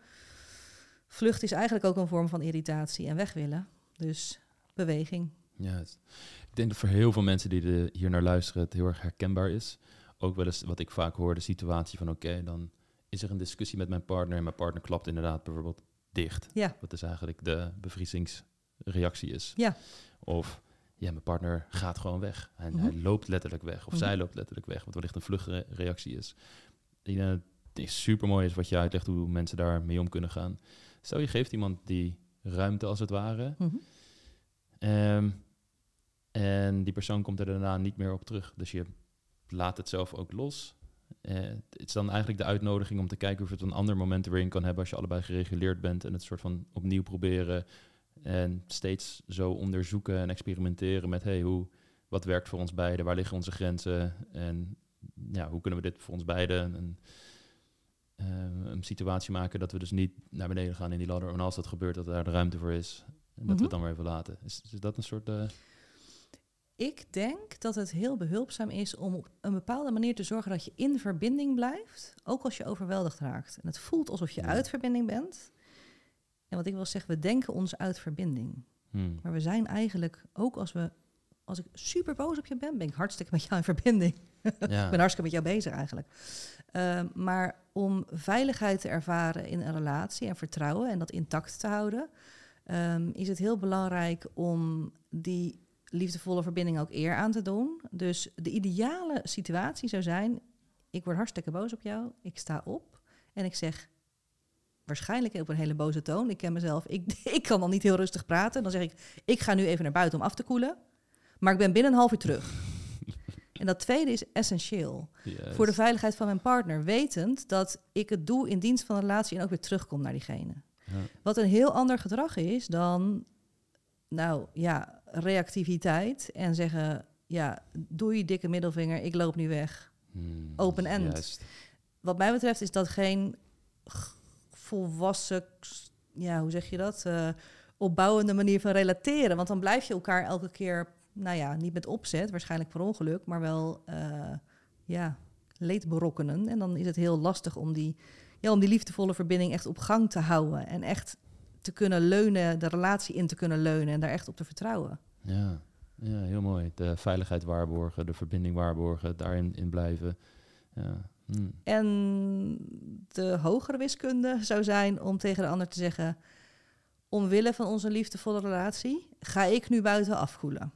B: vlucht is eigenlijk ook een vorm van irritatie en weg willen. Dus beweging.
A: Ja, het, ik denk dat voor heel veel mensen die de, hier naar luisteren... het heel erg herkenbaar is... Ook wel eens wat ik vaak hoor, de situatie van... oké, okay, dan is er een discussie met mijn partner... en mijn partner klapt inderdaad bijvoorbeeld dicht.
B: Ja.
A: Wat dus eigenlijk de bevriezingsreactie is.
B: Ja.
A: Of ja, mijn partner gaat gewoon weg. En mm-hmm. hij loopt letterlijk weg. Of mm-hmm. zij loopt letterlijk weg. Wat wellicht een vluchtreactie is. Ik denk dat het super mooi is wat je uitlegt... hoe mensen daar mee om kunnen gaan. Stel, je geeft iemand die ruimte als het ware... Mm-hmm. Um, en die persoon komt er daarna niet meer op terug. Dus je... laat het zelf ook los. Uh, het is dan eigenlijk de uitnodiging om te kijken of je het een ander moment erin kan hebben als je allebei gereguleerd bent en het soort van opnieuw proberen en steeds zo onderzoeken en experimenteren met hey, hoe, wat werkt voor ons beiden, waar liggen onze grenzen en ja, hoe kunnen we dit voor ons beiden en uh, een situatie maken dat we dus niet naar beneden gaan in die ladder. En als dat gebeurt, dat daar de ruimte voor is. En dat mm-hmm. we het dan weer even laten. Is, is dat een soort... Uh...
B: Ik denk dat het heel behulpzaam is om op een bepaalde manier te zorgen dat je in verbinding blijft, ook als je overweldigd raakt. En het voelt alsof je ja. uit verbinding bent. En wat ik wil zeggen, we denken ons uit verbinding. Hmm. Maar we zijn eigenlijk, ook als we, als ik super boos op je ben, ben ik hartstikke met jou in verbinding. Ja. Ik ben hartstikke met jou bezig eigenlijk. Uh, maar om veiligheid te ervaren in een relatie en vertrouwen en dat intact te houden, um, is het heel belangrijk om die liefdevolle verbinding ook eer aan te doen. Dus de ideale situatie zou zijn, ik word hartstikke boos op jou, ik sta op en ik zeg, waarschijnlijk op een hele boze toon, ik ken mezelf, ik, ik kan dan niet heel rustig praten, dan zeg ik, ik ga nu even naar buiten om af te koelen, maar ik ben binnen een half uur terug. En dat tweede is essentieel yes. voor de veiligheid van mijn partner, wetend dat ik het doe in dienst van de relatie en ook weer terugkom naar diegene. Ja. Wat een heel ander gedrag is dan, nou ja, reactiviteit en zeggen, ja, doe je dikke middelvinger, ik loop nu weg. Hmm, open end. Juist. Wat mij betreft is dat geen volwassen, ja, hoe zeg je dat, uh, opbouwende manier van relateren. Want dan blijf je elkaar elke keer, nou ja, niet met opzet, waarschijnlijk per ongeluk, maar wel, uh, ja, leed berokkenen. En dan is het heel lastig om die, ja, om die liefdevolle verbinding echt op gang te houden en echt te kunnen leunen, de relatie in te kunnen leunen en daar echt op te vertrouwen.
A: Ja, ja, heel mooi. De veiligheid waarborgen, de verbinding waarborgen, daarin in blijven. Ja. Hm.
B: En de hogere wiskunde zou zijn om tegen de ander te zeggen, omwille van onze liefdevolle relatie ga ik nu buiten afkoelen.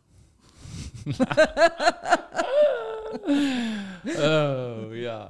A: Oh, ja.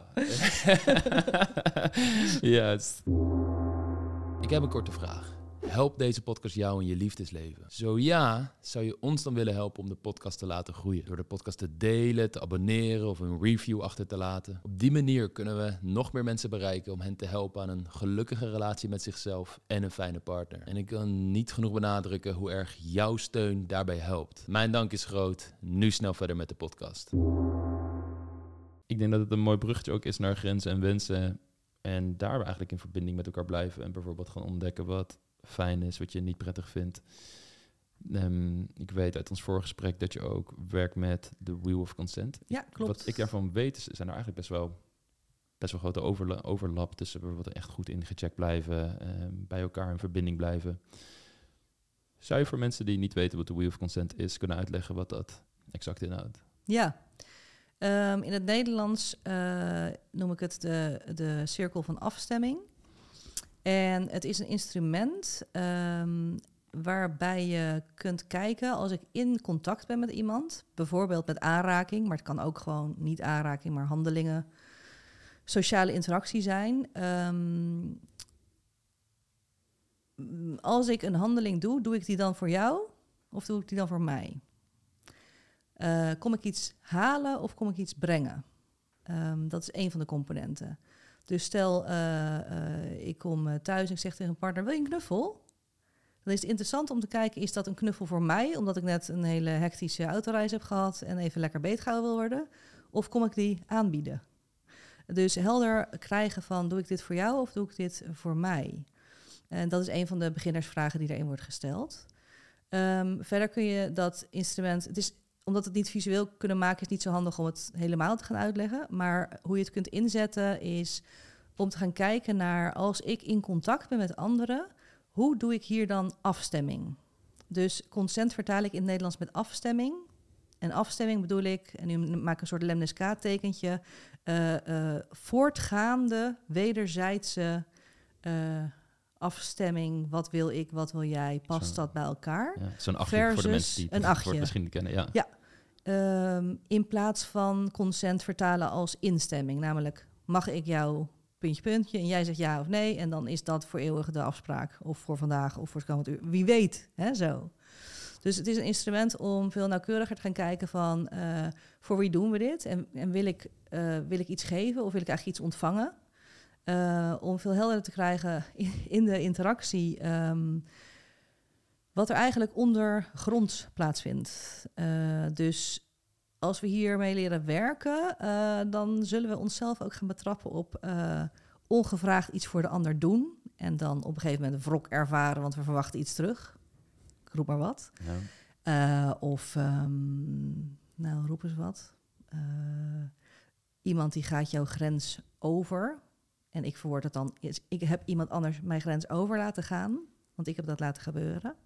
A: Yes. Ik heb een korte vraag. Helpt deze podcast jou in je liefdesleven? Zo ja, zou je ons dan willen helpen om de podcast te laten groeien? Door de podcast te delen, te abonneren of een review achter te laten. Op die manier kunnen we nog meer mensen bereiken om hen te helpen aan een gelukkige relatie met zichzelf en een fijne partner. En ik kan niet genoeg benadrukken hoe erg jouw steun daarbij helpt. Mijn dank is groot. Nu snel verder met de podcast. Ik denk dat het een mooi bruggetje ook is naar grenzen en wensen. En daar eigenlijk in verbinding met elkaar blijven en bijvoorbeeld gaan ontdekken wat fijn is, wat je niet prettig vindt. Um, ik weet uit ons vorige gesprek dat je ook werkt met de Wheel of Consent.
B: Ja, klopt.
A: Wat ik daarvan weet, is, zijn er eigenlijk best wel, best wel grote overla- overlap tussen bijvoorbeeld echt goed ingecheckt blijven, um, bij elkaar in verbinding blijven. Zou je voor mensen die niet weten wat de Wheel of Consent is, kunnen uitleggen wat dat exact inhoudt?
B: Ja. Um, in het Nederlands uh, noem ik het de, de cirkel van afstemming. En het is een instrument um, waarbij je kunt kijken als ik in contact ben met iemand, bijvoorbeeld met aanraking, maar het kan ook gewoon niet aanraking, maar handelingen, sociale interactie zijn. Um, als ik een handeling doe, doe ik die dan voor jou of doe ik die dan voor mij? Uh, kom ik iets halen of kom ik iets brengen? Um, dat is één van de componenten. Dus stel, uh, uh, ik kom thuis en ik zeg tegen een partner, wil je een knuffel? Dan is het interessant om te kijken, is dat een knuffel voor mij, omdat ik net een hele hectische autoreis heb gehad en even lekker beetgehouden wil worden? Of kom ik die aanbieden? Dus helder krijgen van, doe ik dit voor jou of doe ik dit voor mij? En dat is een van de beginnersvragen die erin wordt gesteld. Um, verder kun je dat instrument, het is, omdat het niet visueel kunnen maken, is het niet zo handig om het helemaal te gaan uitleggen. Maar hoe je het kunt inzetten is om te gaan kijken naar, als ik in contact ben met anderen, hoe doe ik hier dan afstemming? Dus consent vertaal ik in het Nederlands met afstemming. En afstemming bedoel ik, en nu maak ik een soort lemniscaat-tekentje, uh, uh, voortgaande, wederzijdse uh, afstemming. Wat wil ik, wat wil jij? Past zo, dat bij elkaar?
A: Ja, zo'n achtje versus voor de mensen die het
B: een achtje.
A: misschien niet kennen. Ja.
B: ja. Um, in plaats van consent vertalen als instemming. Namelijk, mag ik jou puntje, puntje, en jij zegt ja of nee, en dan is dat voor eeuwig de afspraak. Of voor vandaag, of voor het komend uur. Wie weet, hè, zo. Dus het is een instrument om veel nauwkeuriger te gaan kijken van, uh, voor wie doen we dit? En, en wil ik, uh, wil ik iets geven of wil ik eigenlijk iets ontvangen? Uh, om veel helderder te krijgen in, in de interactie, um, wat er eigenlijk ondergronds plaatsvindt. Uh, dus als we hiermee leren werken, uh, dan zullen we onszelf ook gaan betrappen op, uh, ongevraagd iets voor de ander doen en dan op een gegeven moment een wrok ervaren, want we verwachten iets terug. Ik roep maar wat. Ja. Uh, of, um, nou, roep eens wat. Uh, iemand die gaat jouw grens over. En ik verwoord het dan, ik heb iemand anders mijn grens over laten gaan, want ik heb dat laten gebeuren.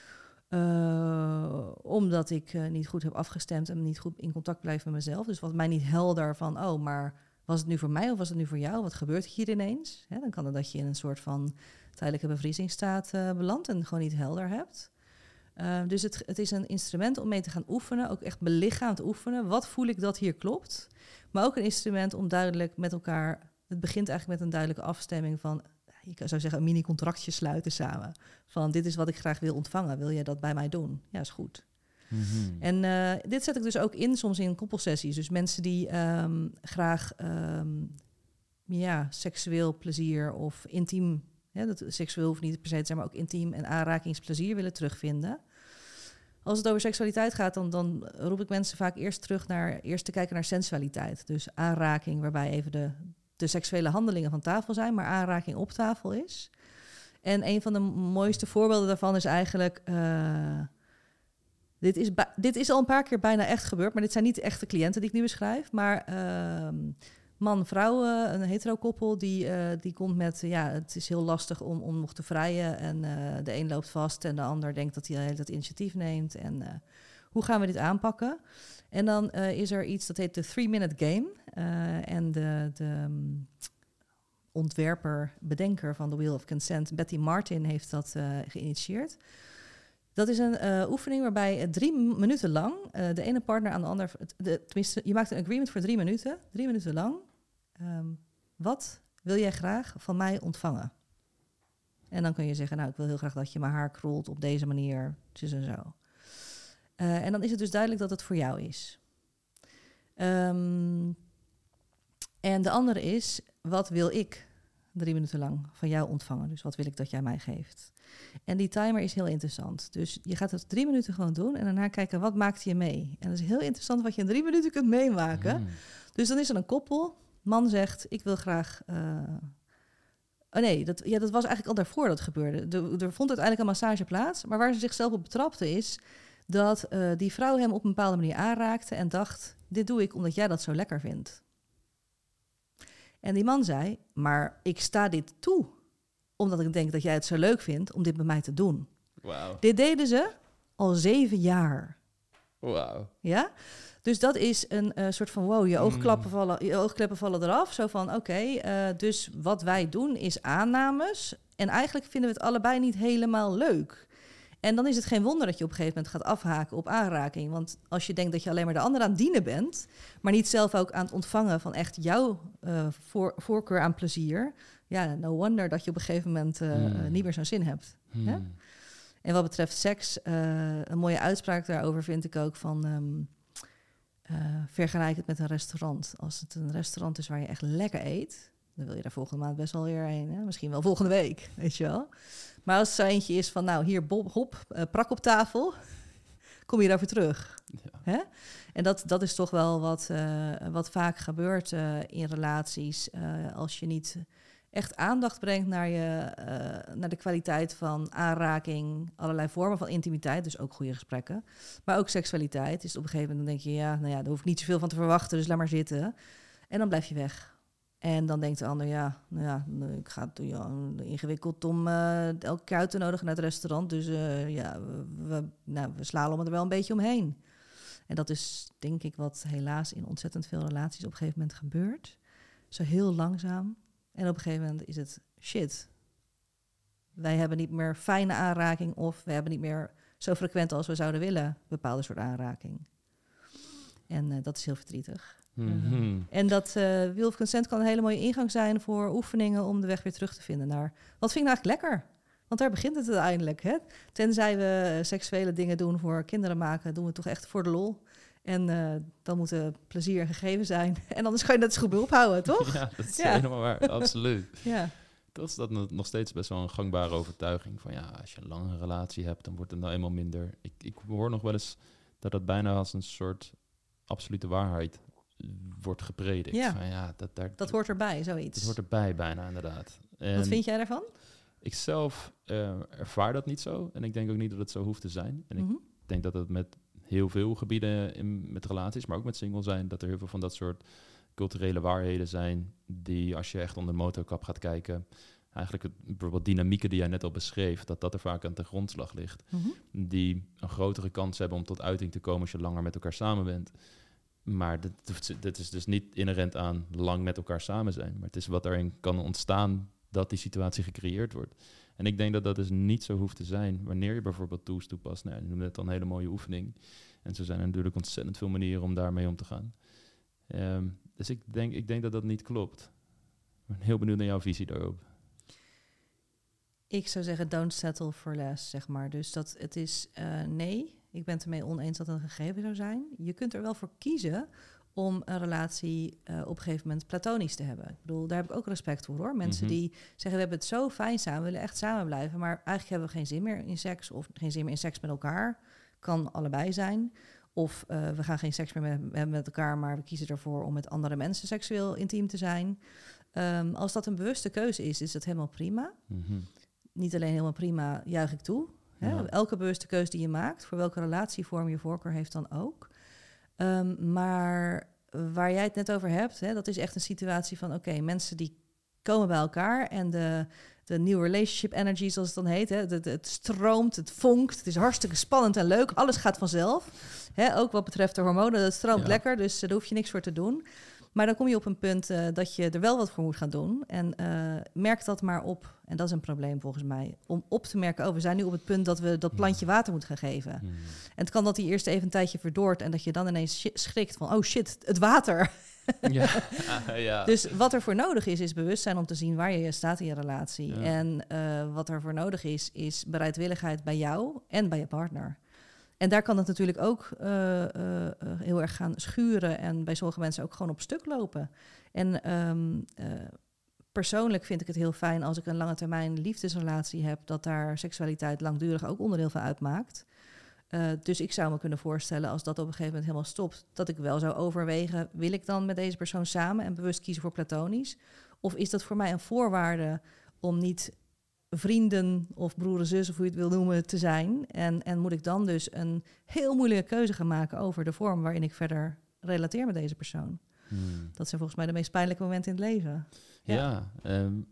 B: Uh, omdat ik uh, niet goed heb afgestemd en niet goed in contact blijf met mezelf. Dus was mij niet helder van, oh, maar was het nu voor mij of was het nu voor jou? Wat gebeurt hier ineens? Hè, dan kan het dat je in een soort van tijdelijke bevriezingsstaat uh, belandt en gewoon niet helder hebt. Uh, dus het, het is een instrument om mee te gaan oefenen, ook echt belichaamd oefenen. Wat voel ik dat hier klopt? Maar ook een instrument om duidelijk met elkaar... Het begint eigenlijk met een duidelijke afstemming van... Je zou zeggen een mini-contractje sluiten samen. Van dit is wat ik graag wil ontvangen. Wil je dat bij mij doen? Ja, is goed. Mm-hmm. En uh, dit zet ik dus ook in soms in koppelsessies. Dus mensen die um, graag um, ja, seksueel plezier of intiem... Ja, dat, seksueel hoeft niet per se te zijn, maar ook intiem en aanrakingsplezier willen terugvinden. Als het over seksualiteit gaat, dan, dan roep ik mensen vaak eerst terug naar... Eerst te kijken naar sensualiteit. Dus aanraking waarbij even de... de seksuele handelingen van tafel zijn, maar aanraking op tafel is. En een van de mooiste voorbeelden daarvan is eigenlijk... Uh, dit, is ba- dit is al een paar keer bijna echt gebeurd, maar dit zijn niet de echte cliënten die ik nu beschrijf. Maar uh, man, vrouw, uh, een hetero-koppel, die, uh, die komt met... Ja, het is heel lastig om, om nog te vrijen. En uh, de een loopt vast en de ander denkt dat hij de hele tijd initiatief neemt. En uh, hoe gaan we dit aanpakken? En dan uh, is er iets dat heet de three-minute game. Uh, en de, de um, ontwerper, bedenker van The Wheel of Consent, Betty Martin, heeft dat uh, geïnitieerd. Dat is een uh, oefening waarbij uh, drie minuten lang uh, de ene partner aan de ander... De, tenminste, je maakt een agreement voor drie minuten. Drie minuten lang. Um, wat wil jij graag van mij ontvangen? En dan kun je zeggen, nou, ik wil heel graag dat je mijn haar krult op deze manier. Zus en zo. Uh, en dan is het dus duidelijk dat het voor jou is. Um, en de andere is, wat wil ik drie minuten lang van jou ontvangen? Dus wat wil ik dat jij mij geeft? En die timer is heel interessant. Dus je gaat het drie minuten gewoon doen en daarna kijken, wat maakt je mee? En dat is heel interessant wat je in drie minuten kunt meemaken. Mm. Dus dan is er een koppel. Man zegt, ik wil graag... Uh, oh nee, dat, ja, dat was eigenlijk al daarvoor dat gebeurde. De, er vond uiteindelijk een massage plaats, maar waar ze zichzelf op betrapte is... dat uh, die vrouw hem op een bepaalde manier aanraakte en dacht... dit doe ik omdat jij dat zo lekker vindt. En die man zei, maar ik sta dit toe... omdat ik denk dat jij het zo leuk vindt om dit bij mij te doen.
A: Wow. Dit deden
B: ze al zeven jaar.
A: Wauw.
B: Ja? Dus dat is een uh, soort van, wow, je oogklappen vallen, je oogkleppen vallen eraf. Zo van, oké, okay, uh, dus wat wij doen is aannames. En eigenlijk vinden we het allebei niet helemaal leuk... En dan is het geen wonder dat je op een gegeven moment gaat afhaken op aanraking. Want als je denkt dat je alleen maar de ander aan het dienen bent... maar niet zelf ook aan het ontvangen van echt jouw uh, voor, voorkeur aan plezier... ja, no wonder dat je op een gegeven moment uh, mm. uh, niet meer zo'n zin hebt. Mm. Ja? En wat betreft seks, uh, een mooie uitspraak daarover vind ik ook van... Um, uh, vergelijk het met een restaurant. Als het een restaurant is waar je echt lekker eet... dan wil je daar volgende maand best wel weer heen. Hè? Misschien wel volgende week, weet je wel... Maar als het zo eentje is van, nou, hier, bob, hop, uh, prak op tafel... kom je daarvoor terug. Ja. Hè? En dat, dat is toch wel wat, uh, wat vaak gebeurt uh, in relaties... Uh, als je niet echt aandacht brengt naar, je, uh, naar de kwaliteit van aanraking... allerlei vormen van intimiteit, dus ook goede gesprekken... maar ook seksualiteit. Dus op een gegeven moment denk je, ja, nou ja, daar hoef ik niet zoveel van te verwachten... dus laat maar zitten. En dan blijf je weg... En dan denkt de ander, ja, nou ja, ik ga het ja, ingewikkeld om uh, elke keer uit te nodigen naar het restaurant. Dus uh, ja, we, we, nou, we slalommen er wel een beetje omheen. En dat is denk ik wat helaas in ontzettend veel relaties op een gegeven moment gebeurt. Zo heel langzaam. En op een gegeven moment is het shit. Wij hebben niet meer fijne aanraking of we hebben niet meer zo frequent als we zouden willen bepaalde soort aanraking. En uh, dat is heel verdrietig. Mm-hmm. Uh, en dat uh, Wheel of Consent kan een hele mooie ingang zijn voor oefeningen om de weg weer terug te vinden naar wat vind ik nou eigenlijk lekker? Want daar begint het uiteindelijk. Hè? Tenzij we uh, seksuele dingen doen voor kinderen maken, doen we het toch echt voor de lol. En uh, dan moet er plezier gegeven zijn. En anders kan je net zo goed mee ophouden, toch?
A: Ja, dat is ja. helemaal waar. Absoluut.
B: Ja.
A: Dat is dat nog steeds best wel een gangbare overtuiging van ja, als je een lange relatie hebt, dan wordt het nou eenmaal minder. Ik, ik hoor nog wel eens dat dat bijna als een soort absolute waarheid wordt gepredikt.
B: Ja,
A: van, ja dat, daar,
B: dat hoort erbij, zoiets.
A: Dat hoort erbij bijna, inderdaad. En
B: wat vind jij daarvan?
A: Ik zelf uh, ervaar dat niet zo. En ik denk ook niet dat het zo hoeft te zijn. En mm-hmm. ik denk dat het met heel veel gebieden in, met relaties, maar ook met single zijn, dat er heel veel van dat soort culturele waarheden zijn die, als je echt onder de motorkap gaat kijken, eigenlijk het, bijvoorbeeld dynamieken die jij net al beschreef, dat dat er vaak aan de grondslag ligt. Mm-hmm. Die een grotere kans hebben om tot uiting te komen als je langer met elkaar samen bent. Maar dit, dit is dus niet inherent aan lang met elkaar samen zijn. Maar het is wat erin kan ontstaan dat die situatie gecreëerd wordt. En ik denk dat dat dus niet zo hoeft te zijn. Wanneer je bijvoorbeeld tools toepast. Nou, je noemde het dan een hele mooie oefening. En zo zijn er natuurlijk ontzettend veel manieren om daarmee om te gaan. Um, dus ik denk, ik denk dat dat niet klopt. Ik ben heel benieuwd naar jouw visie daarop.
B: Ik zou zeggen, don't settle for less, zeg maar. Dus dat het is uh, nee. Ik ben het ermee oneens dat het een gegeven zou zijn. Je kunt er wel voor kiezen om een relatie uh, op een gegeven moment platonisch te hebben. Ik bedoel, daar heb ik ook respect voor, hoor. Mensen mm-hmm. die zeggen, we hebben het zo fijn samen, we willen echt samen blijven, maar eigenlijk hebben we geen zin meer in seks of geen zin meer in seks met elkaar. Kan allebei zijn. Of uh, we gaan geen seks meer met, met elkaar, maar we kiezen ervoor om met andere mensen seksueel intiem te zijn. Um, als dat een bewuste keuze is, is dat helemaal prima.
A: Mm-hmm.
B: Niet alleen helemaal prima, juich ik toe. Hè? Ja. Elke bewuste keuze die je maakt, voor welke relatievorm je voorkeur heeft dan ook. Um, maar waar jij het net over hebt, hè, dat is echt een situatie van, oké, okay, mensen die komen bij elkaar en de, de new relationship energy, zoals het dan heet, hè, het, het stroomt, het vonkt, het is hartstikke spannend en leuk, alles gaat vanzelf. Hè, ook wat betreft de hormonen, dat stroomt ja. lekker, dus daar hoef je niks voor te doen. Maar dan kom je op een punt uh, dat je er wel wat voor moet gaan doen. En uh, merk dat maar op. En dat is een probleem volgens mij. Om op te merken, oh, we zijn nu op het punt dat we dat plantje water moeten gaan geven. Mm. En het kan dat die eerst even een tijdje verdoort en dat je dan ineens sh- schrikt van, oh shit, het water.
A: Ja. ja.
B: Dus wat er voor nodig is, is bewustzijn om te zien waar je staat in je relatie. Ja. En uh, wat er voor nodig is, is bereidwilligheid bij jou en bij je partner. En daar kan het natuurlijk ook uh, uh, uh, heel erg gaan schuren en bij sommige mensen ook gewoon op stuk lopen. En um, uh, persoonlijk vind ik het heel fijn als ik een lange termijn liefdesrelatie heb, dat daar seksualiteit langdurig ook onderdeel van uitmaakt. Uh, dus ik zou me kunnen voorstellen, als dat op een gegeven moment helemaal stopt, dat ik wel zou overwegen, wil ik dan met deze persoon samen en bewust kiezen voor platonisch? Of is dat voor mij een voorwaarde om niet vrienden of broer en zus, of hoe je het wil noemen, te zijn? En, en moet ik dan dus een heel moeilijke keuze gaan maken over de vorm waarin ik verder relateer met deze persoon? Hmm. Dat zijn volgens mij de meest pijnlijke momenten in het leven.
A: Ja, ja um,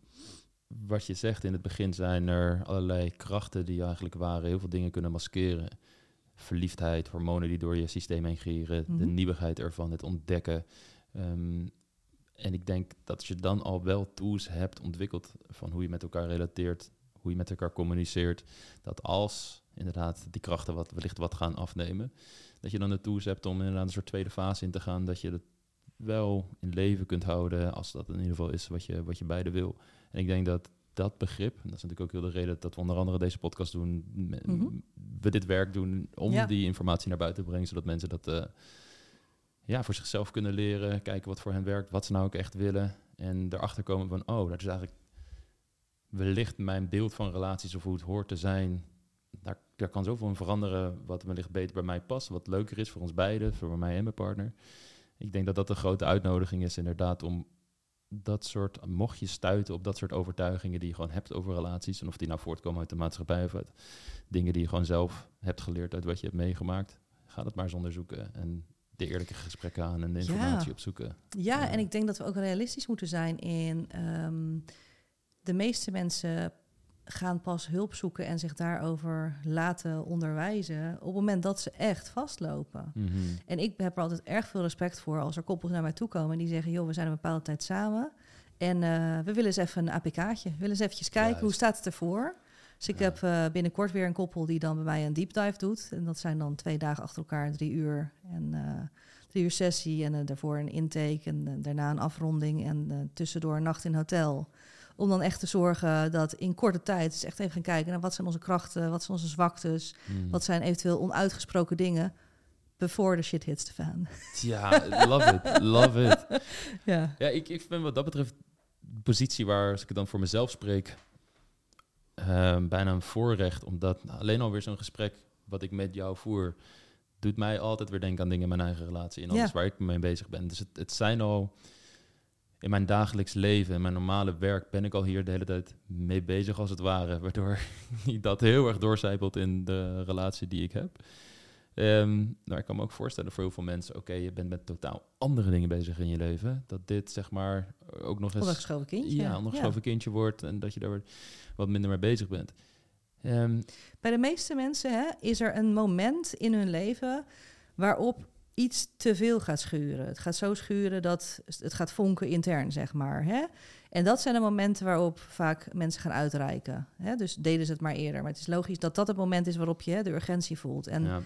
A: wat je zegt, in het begin zijn er allerlei krachten die eigenlijk waren, heel veel dingen kunnen maskeren. Verliefdheid, hormonen die door je systeem heen gieren, mm-hmm. de nieuwigheid ervan, het ontdekken. Um, En ik denk dat je dan al wel tools hebt ontwikkeld van hoe je met elkaar relateert, hoe je met elkaar communiceert, dat als inderdaad die krachten wat, wellicht wat gaan afnemen, dat je dan de tools hebt om inderdaad een soort tweede fase in te gaan, dat je het wel in leven kunt houden, als dat in ieder geval is wat je, wat je beide wil. En ik denk dat dat begrip, en dat is natuurlijk ook heel de reden dat we onder andere deze podcast doen, mm-hmm. we dit werk doen om ja. die informatie naar buiten te brengen, zodat mensen dat Uh, ja, voor zichzelf kunnen leren, kijken wat voor hen werkt, wat ze nou ook echt willen. En erachter komen van, oh, dat is eigenlijk wellicht mijn beeld van relaties of hoe het hoort te zijn. Daar, daar kan zoveel in veranderen wat wellicht beter bij mij past, wat leuker is voor ons beiden, voor mij en mijn partner. Ik denk dat dat een grote uitnodiging is inderdaad om dat soort, mocht je stuiten op dat soort overtuigingen die je gewoon hebt over relaties, en of die nou voortkomen uit de maatschappij of uit dingen die je gewoon zelf hebt geleerd uit wat je hebt meegemaakt, ga dat maar eens onderzoeken en de eerlijke gesprekken aan en de informatie
B: ja.
A: opzoeken.
B: Ja, ja, en ik denk dat we ook realistisch moeten zijn in Um, de meeste mensen gaan pas hulp zoeken en zich daarover laten onderwijzen op het moment dat ze echt vastlopen.
A: Mm-hmm.
B: En ik heb er altijd erg veel respect voor als er koppels naar mij toe komen en die zeggen, joh, we zijn een bepaalde tijd samen en uh, we willen eens even een A P K'tje. We willen eens eventjes kijken, Juist. Hoe staat het ervoor? Dus ik ja. heb uh, binnenkort weer een koppel die dan bij mij een deep dive doet. En dat zijn dan twee dagen achter elkaar, drie uur. En uh, drie uur sessie en uh, daarvoor een intake en uh, daarna een afronding. En uh, tussendoor een nacht in hotel. Om dan echt te zorgen dat in korte tijd, dus echt even gaan kijken naar wat zijn onze krachten, wat zijn onze zwaktes, mm. wat zijn eventueel onuitgesproken dingen, before the shit hits the fan.
A: Ja, love it, love it.
B: Ja,
A: ja ik, ik vind wat dat betreft de positie waar, als ik het dan voor mezelf spreek, Uh, bijna een voorrecht, omdat nou, alleen alweer zo'n gesprek wat ik met jou voer, doet mij altijd weer denken aan dingen in mijn eigen relatie en alles
B: Ja.
A: waar ik mee bezig ben. Dus het, het zijn al in mijn dagelijks leven, in mijn normale werk, ben ik al hier de hele tijd mee bezig als het ware. Waardoor dat heel erg doorcijpelt in de relatie die ik heb. Um, maar ik kan me ook voorstellen voor heel veel mensen, oké, okay, je bent met totaal andere dingen bezig in je leven. Dat dit zeg maar ook nog eens...
B: Ondergeschoven kindje.
A: Ja, ondergeschoven ja. kindje wordt en dat je daar wat minder mee bezig bent. Um,
B: Bij de meeste mensen hè, is er een moment in hun leven waarop iets te veel gaat schuren. Het gaat zo schuren dat het gaat vonken intern, zeg maar. Hè? En dat zijn de momenten waarop vaak mensen gaan uitreiken. Hè? Dus deden ze het maar eerder. Maar het is logisch dat dat het moment is waarop je hè, de urgentie voelt. En,
A: ja.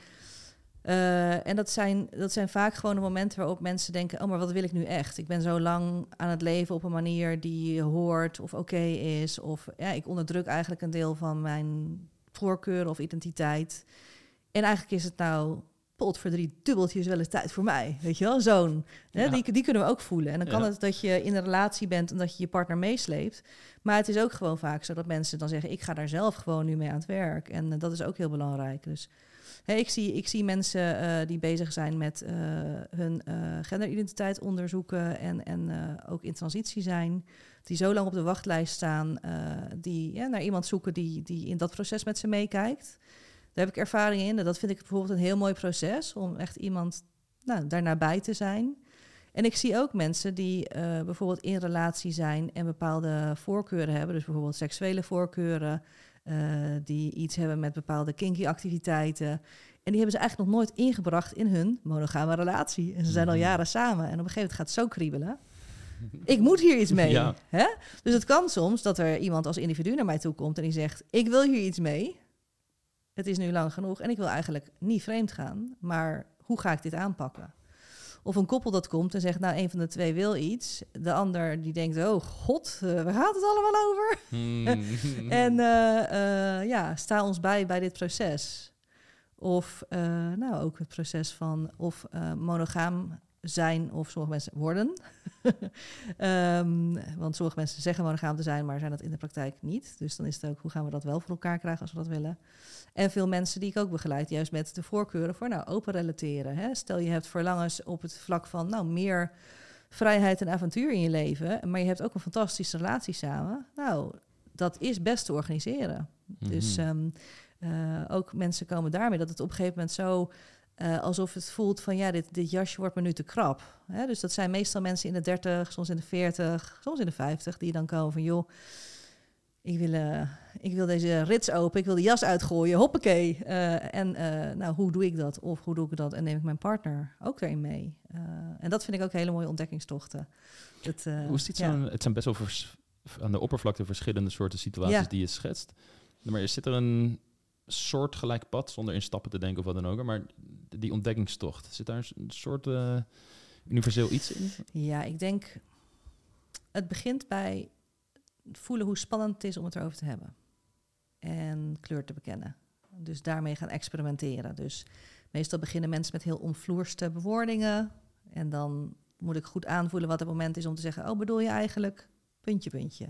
B: uh, en dat, zijn, dat zijn vaak gewoon de momenten waarop mensen denken... oh, maar wat wil ik nu echt? Ik ben zo lang aan het leven op een manier die hoort of oké okay is. Of ja, ik onderdruk eigenlijk een deel van mijn voorkeuren of identiteit. En eigenlijk is het nou... potverdrie, dubbeltjes wel eens tijd voor mij. Weet je wel, zo'n. Ja. Hè, die, die kunnen we ook voelen. En dan kan ja. het dat je in een relatie bent en dat je je partner meesleept. Maar het is ook gewoon vaak zo dat mensen dan zeggen... ik ga daar zelf gewoon nu mee aan het werk. En uh, dat is ook heel belangrijk. Dus hè, ik, zie, ik zie mensen uh, die bezig zijn met uh, hun uh, genderidentiteit onderzoeken... en, en uh, ook in transitie zijn... die zo lang op de wachtlijst staan... Uh, die ja, naar iemand zoeken die, die in dat proces met ze meekijkt... Daar heb ik ervaring in. En dat vind ik bijvoorbeeld een heel mooi proces... om echt iemand nou, daar nabij te zijn. En ik zie ook mensen die uh, bijvoorbeeld in relatie zijn... en bepaalde voorkeuren hebben. Dus bijvoorbeeld seksuele voorkeuren... Uh, die iets hebben met bepaalde kinky activiteiten. En die hebben ze eigenlijk nog nooit ingebracht in hun monogame relatie. En ze zijn al jaren samen. En op een gegeven moment gaat het zo kriebelen... ik moet hier iets mee. Ja. Hè? Dus het kan soms dat er iemand als individu naar mij toe komt... en die zegt, ik wil hier iets mee... Het is nu lang genoeg en ik wil eigenlijk niet vreemd gaan. Maar hoe ga ik dit aanpakken? Of een koppel dat komt en zegt, nou, een van de twee wil iets. De ander die denkt, oh god, uh, waar gaat het allemaal over? Mm. en uh, uh, ja, sta ons bij bij dit proces. Of uh, nou ook het proces van of uh, monogaam zijn of sommige mensen worden. um, want sommige mensen zeggen monogaam te zijn, maar zijn dat in de praktijk niet. Dus dan is het ook, hoe gaan we dat wel voor elkaar krijgen als we dat willen? En veel mensen die ik ook begeleid, juist met de voorkeuren voor nou open relateren. Hè? Stel je hebt verlangens op het vlak van nou meer vrijheid en avontuur in je leven, maar je hebt ook een fantastische relatie samen. Nou, dat is best te organiseren. Mm-hmm. Dus um, uh, ook mensen komen daarmee dat het op een gegeven moment zo uh, alsof het voelt van ja, dit, dit jasje wordt me nu te krap. Hè? Dus dat zijn meestal mensen in de dertig, soms in de veertig, soms in de vijftig, die dan komen van joh, ik wil, uh, ik wil deze rits open, ik wil de jas uitgooien, hoppakee. Uh, en uh, nou, hoe doe ik dat? Of hoe doe ik dat? En neem ik mijn partner ook erin mee. Uh, en dat vind ik ook hele mooie ontdekkingstochten. Het, uh,
A: hoe is dit ja. zo? Het zijn best wel vers, aan de oppervlakte verschillende soorten situaties ja. die je schetst. Maar zit er een soortgelijk pad, zonder in stappen te denken of wat dan ook, maar die ontdekkingstocht, zit daar een soort uh, universeel iets in?
B: Ja, ik denk, het begint bij voelen hoe spannend het is om het erover te hebben. En kleur te bekennen. Dus daarmee gaan experimenteren. Dus meestal beginnen mensen met heel omvloerste bewoordingen. En dan moet ik goed aanvoelen wat het moment is om te zeggen, oh, bedoel je eigenlijk puntje, puntje.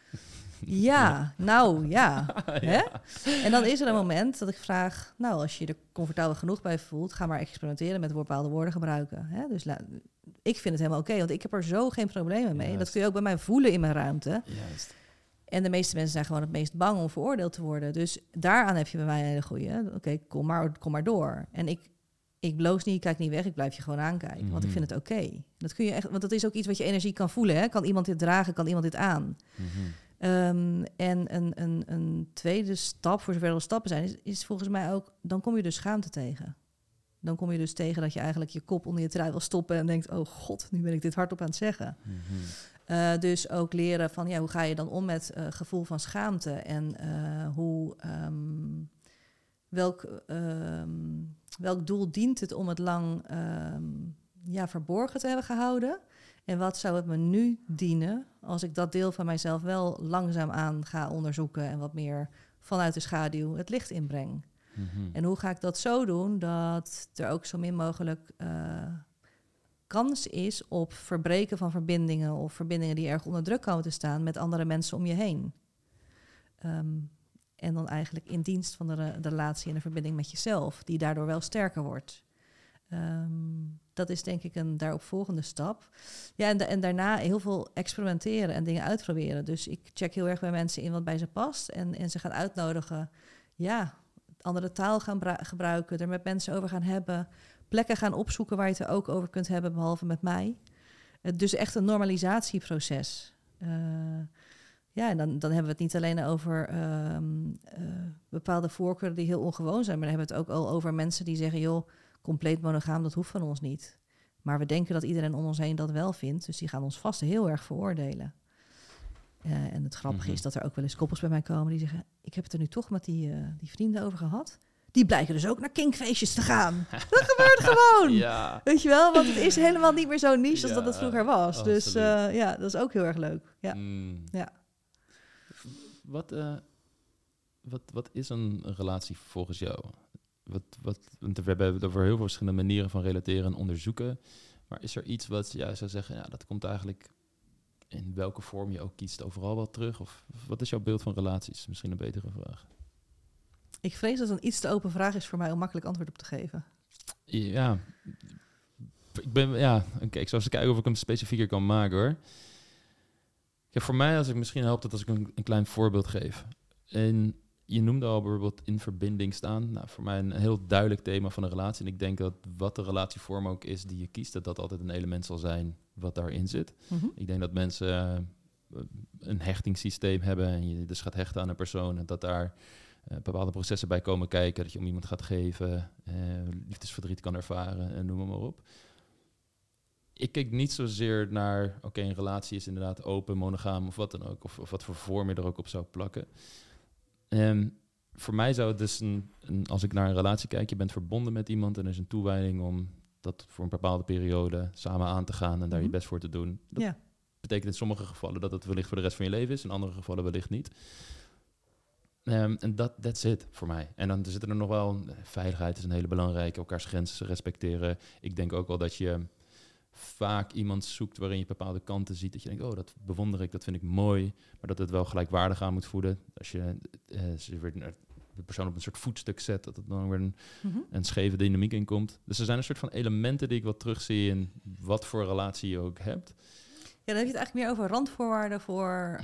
B: Ja, nou ja. ja. Hè? En dan is er een moment dat ik vraag, nou, als je er comfortabel genoeg bij voelt, ga maar experimenteren met bepaalde woorden gebruiken. Hè? Dus la- ik vind het helemaal oké, okay, want ik heb er zo geen problemen mee. Juist. Dat kun je ook bij mij voelen in mijn ruimte.
A: Juist.
B: En de meeste mensen zijn gewoon het meest bang om veroordeeld te worden. Dus daaraan heb je bij mij een hele goeie. Oké, okay, kom, maar, kom maar door. En ik, ik bloos niet, ik kijk niet weg, ik blijf je gewoon aankijken. Mm-hmm. Want ik vind het oké. Okay. Dat kun je echt, want dat is ook iets wat je energie kan voelen. Hè? Kan iemand dit dragen, kan iemand dit aan? Mm-hmm. Um, en een, een, een tweede stap, voor zover er stappen zijn, is, is volgens mij ook, dan kom je dus schaamte tegen. Dan kom je dus tegen dat je eigenlijk je kop onder je trui wil stoppen en denkt, oh god, nu ben ik dit hardop aan het zeggen. Mm-hmm. Uh, dus ook leren van, ja, hoe ga je dan om met uh, gevoel van schaamte en uh, hoe, um, welk, um, welk doel dient het om het lang um, ja, verborgen te hebben gehouden? En wat zou het me nu dienen als ik dat deel van mijzelf wel langzaamaan ga onderzoeken en wat meer vanuit de schaduw het licht inbreng? Mm-hmm. En hoe ga ik dat zo doen dat er ook zo min mogelijk uh, kans is op verbreken van verbindingen of verbindingen die erg onder druk komen te staan met andere mensen om je heen? Um, en dan eigenlijk in dienst van de, re- de relatie en de verbinding met jezelf, die daardoor wel sterker wordt. Um, dat is denk ik een daaropvolgende stap. Ja, en, da- en daarna heel veel experimenteren en dingen uitproberen. Dus ik check heel erg bij mensen in wat bij ze past. En, en ze gaan uitnodigen. Ja, andere taal gaan bra- gebruiken. Er met mensen over gaan hebben. Plekken gaan opzoeken waar je het er ook over kunt hebben, behalve met mij. Uh, dus echt een normalisatieproces. Uh, ja, en dan, dan hebben we het niet alleen over um, uh, bepaalde voorkeuren die heel ongewoon zijn. Maar dan hebben we het ook al over mensen die zeggen, joh, compleet monogaam, dat hoeft van ons niet. Maar we denken dat iedereen om ons heen dat wel vindt. Dus die gaan ons vast heel erg veroordelen. Uh, en het grappige mm-hmm. is dat er ook wel eens koppels bij mij komen die zeggen, ik heb het er nu toch met die, uh, die vrienden over gehad. Die blijken dus ook naar kinkfeestjes te gaan. Dat gebeurt gewoon. Ja. Weet je wel, want het is helemaal niet meer zo niche als ja, dat het vroeger was. Absoluut. Dus uh, ja, dat is ook heel erg leuk. Ja. Mm. Ja.
A: Wat, uh, wat, wat is een relatie volgens jou? Wat, wat, want we hebben het over heel veel verschillende manieren van relateren en onderzoeken. Maar is er iets wat jij zou zeggen, ja, dat komt eigenlijk in welke vorm je ook kiest overal wel terug? Of wat is jouw beeld van relaties? Misschien een betere vraag.
B: Ik vrees dat het een iets te open vraag is voor mij om makkelijk antwoord op te geven.
A: Ja, ik ben, ja, oké, ik zal eens kijken of ik hem specifieker kan maken, hoor. Ja, voor mij, als ik misschien helpt het als ik een, een klein voorbeeld geef. En je noemde al bijvoorbeeld in verbinding staan. Nou, voor mij een heel duidelijk thema van een relatie. En ik denk dat wat de relatievorm ook is die je kiest, dat dat altijd een element zal zijn wat daarin zit. Mm-hmm. Ik denk dat mensen uh, een hechtingssysteem hebben en je dus gaat hechten aan een persoon en dat daar uh, bepaalde processen bij komen kijken, dat je om iemand gaat geven, uh, liefdesverdriet kan ervaren en noem maar op. Ik kijk niet zozeer naar, oké, okay, een relatie is inderdaad open, monogaam of wat dan ook, of, of wat voor vorm je er ook op zou plakken. Um, voor mij zou het dus, een, een, als ik naar een relatie kijk, je bent verbonden met iemand en er is een toewijding om dat voor een bepaalde periode samen aan te gaan en daar mm-hmm. je best voor te doen. Dat ja. betekent in sommige gevallen dat het wellicht voor de rest van je leven is, in andere gevallen wellicht niet. Um, en dat that's it voor mij. En dan zitten er nog wel, veiligheid is een hele belangrijke, elkaars grenzen respecteren. Ik denk ook wel dat je vaak iemand zoekt waarin je bepaalde kanten ziet, dat je denkt, oh, dat bewonder ik, dat vind ik mooi, maar dat het wel gelijkwaardig aan moet voelen. Als je uh, weer de persoon op een soort voetstuk zet, dat het dan weer een, mm-hmm. een scheve dynamiek in komt. Dus er zijn een soort van elementen die ik wat terugzie in wat voor relatie je ook hebt.
B: Ja, dan heb je het eigenlijk meer over randvoorwaarden voor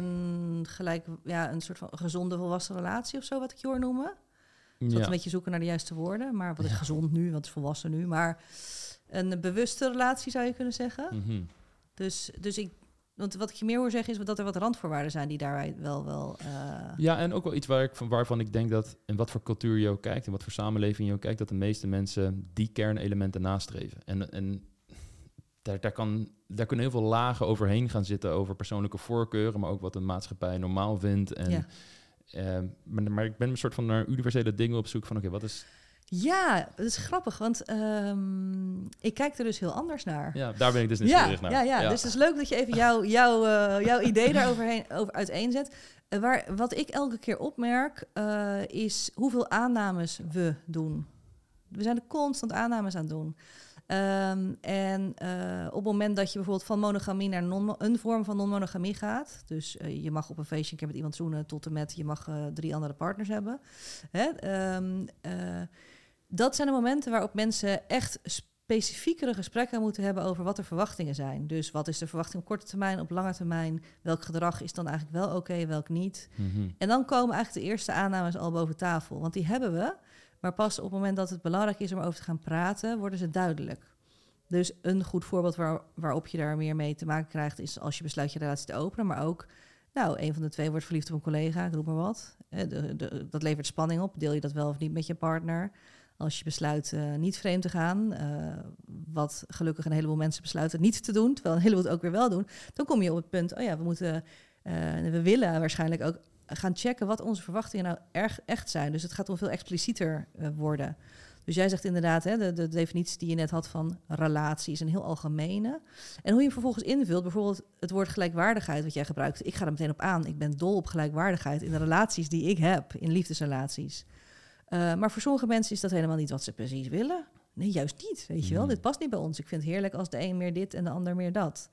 B: een gelijk, ja, een soort van gezonde volwassen relatie of zo, wat ik je hoor noemen. Dus ja. een beetje zoeken naar de juiste woorden, maar wat is ja. gezond nu, wat is volwassen nu, maar een bewuste relatie zou je kunnen zeggen. Mm-hmm. Dus, dus ik, want wat ik je meer hoor zeggen is dat er wat randvoorwaarden zijn die daarbij wel wel. Uh...
A: Ja, en ook wel iets waar ik van waarvan ik denk dat in wat voor cultuur je ook kijkt en wat voor samenleving je ook kijkt, dat de meeste mensen die kernelementen nastreven. En, en daar, daar, kan, daar kunnen heel veel lagen overheen gaan zitten over persoonlijke voorkeuren, maar ook wat een maatschappij normaal vindt. En, ja. uh, maar, maar ik ben een soort van naar universele dingen op zoek van oké, okay, wat is.
B: Ja, dat is grappig, want um, ik kijk er dus heel anders naar.
A: Ja, daar ben ik dus nieuwsgierig
B: ja,
A: naar.
B: Ja, ja, ja, dus het is leuk dat je even jouw jou, uh, jouw idee daaroverheen over uiteenzet. Uh, waar, wat ik elke keer opmerk, uh, is hoeveel aannames we doen. We zijn er constant aannames aan het doen. Um, en uh, op het moment dat je bijvoorbeeld van monogamie naar non- een vorm van non-monogamie gaat, dus uh, je mag op een feestje een keer met iemand zoenen tot en met je mag uh, drie andere partners hebben. Hè? Um, uh, dat zijn de momenten waarop mensen echt specifiekere gesprekken moeten hebben over wat de verwachtingen zijn. Dus wat is de verwachting op korte termijn, op lange termijn? Welk gedrag is dan eigenlijk wel oké, okay, welk niet? Mm-hmm. En dan komen eigenlijk de eerste aannames al boven tafel, want die hebben we. Maar pas op het moment dat het belangrijk is om over te gaan praten, worden ze duidelijk. Dus een goed voorbeeld waar, waarop je daar meer mee te maken krijgt, is als je besluit je relatie te openen. Maar ook, nou, een van de twee wordt verliefd op een collega, ik roep maar wat. De, de, dat levert spanning op. Deel je dat wel of niet met je partner? Als je besluit uh, niet vreemd te gaan, uh, wat gelukkig een heleboel mensen besluiten niet te doen, terwijl een heleboel het ook weer wel doen, dan kom je op het punt, oh ja, we moeten, uh, we willen waarschijnlijk ook gaan checken wat onze verwachtingen nou erg echt zijn. Dus het gaat om veel explicieter uh, worden. Dus jij zegt inderdaad, hè, de, de definitie die je net had van relatie is een heel algemene. En hoe je hem vervolgens invult, bijvoorbeeld het woord gelijkwaardigheid wat jij gebruikt. Ik ga er meteen op aan. Ik ben dol op gelijkwaardigheid in de relaties die ik heb, in liefdesrelaties. Uh, maar voor sommige mensen is dat helemaal niet wat ze precies willen. Nee, juist niet, weet je wel. Mm. Dit past niet bij ons. Ik vind het heerlijk als de een meer dit en de ander meer dat.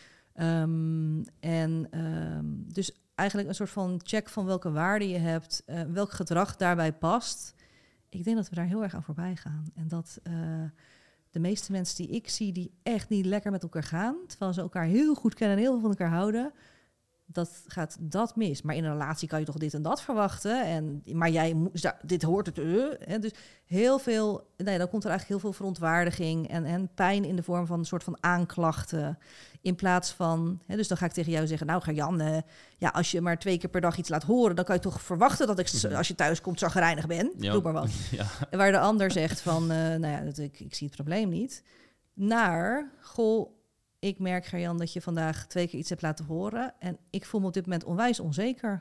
B: Um, en um, dus eigenlijk een soort van check van welke waarden je hebt, uh, welk gedrag daarbij past. Ik denk dat we daar heel erg aan voorbij gaan. En dat, uh, de meeste mensen die ik zie die echt niet lekker met elkaar gaan, terwijl ze elkaar heel goed kennen en heel veel van elkaar houden, dat gaat dat mis. Maar in een relatie kan je toch dit en dat verwachten. En, maar jij moet, dit hoort het. Uh, hè, dus heel veel, nee, dan komt er eigenlijk heel veel verontwaardiging en, en pijn in de vorm van een soort van aanklachten. In plaats van, hè, dus dan ga ik tegen jou zeggen, nou Gerjan, uh, ja, als je maar twee keer per dag iets laat horen, dan kan je toch verwachten dat ik, als je thuis komt, chagrijnig ben. Ja. Doe maar wat. Ja. Waar de ander zegt van, uh, nou ja, dat, ik, ik zie het probleem niet. Naar, goh, ik merk, Gerjan, dat je vandaag twee keer iets hebt laten horen. En ik voel me op dit moment onwijs onzeker.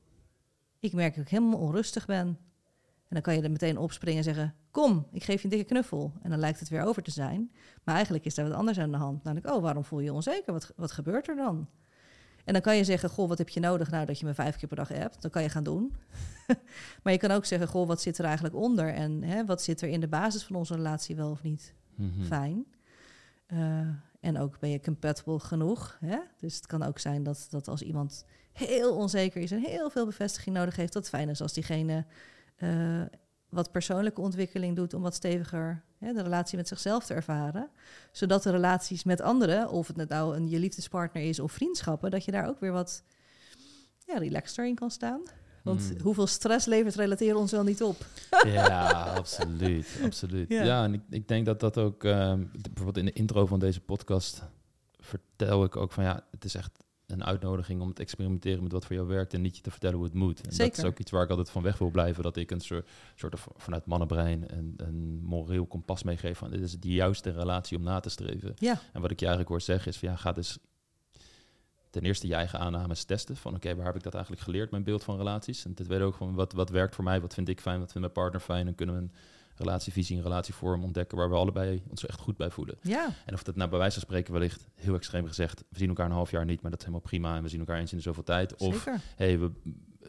B: Ik merk dat ik helemaal onrustig ben. En dan kan je er meteen opspringen en zeggen, kom, ik geef je een dikke knuffel. En dan lijkt het weer over te zijn. Maar eigenlijk is daar wat anders aan de hand. Namelijk, oh, waarom voel je je onzeker? Wat, wat gebeurt er dan? En dan kan je zeggen, goh, wat heb je nodig? Nou, dat je me vijf keer per dag hebt. Dat kan je gaan doen. Maar je kan ook zeggen, goh, wat zit er eigenlijk onder? En hè, wat zit er in de basis van onze relatie wel of niet mm-hmm. fijn? Uh, En ook ben je compatible genoeg. Hè? Dus het kan ook zijn dat, dat als iemand heel onzeker is en heel veel bevestiging nodig heeft, dat het fijn is als diegene uh, wat persoonlijke ontwikkeling doet om wat steviger hè, de relatie met zichzelf te ervaren. Zodat de relaties met anderen, of het nou een je liefdespartner is of vriendschappen, dat je daar ook weer wat ja, relaxter in kan staan. Want mm. hoeveel stress levert relateren ons wel niet op?
A: Ja, absoluut. absoluut. Ja. ja, en ik, ik denk dat dat ook... Uh, bijvoorbeeld in de intro van deze podcast vertel ik ook van... ja, het is echt een uitnodiging om te experimenteren met wat voor jou werkt... en niet je te vertellen hoe het moet. En
B: Zeker.
A: Dat is ook iets waar ik altijd van weg wil blijven. Dat ik een soort, soort of vanuit mannenbrein een, een moreel kompas meegeef... van dit is de juiste relatie om na te streven.
B: Ja. En
A: wat ik je eigenlijk hoor zeggen is van... ja, ga dus... ten eerste je eigen aannames testen. Van oké, okay, waar heb ik dat eigenlijk geleerd, mijn beeld van relaties? En ten tweede ook van wat, wat werkt voor mij, wat vind ik fijn, wat vindt mijn partner fijn. En kunnen we een relatievisie, een relatievorm ontdekken waar we allebei ons echt goed bij voelen.
B: Ja.
A: En of dat nou bij wijze van spreken wellicht heel extreem gezegd, we zien elkaar een half jaar niet, maar dat is helemaal prima. En we zien elkaar eens in de zoveel tijd. Of
B: Zeker.
A: hey, we...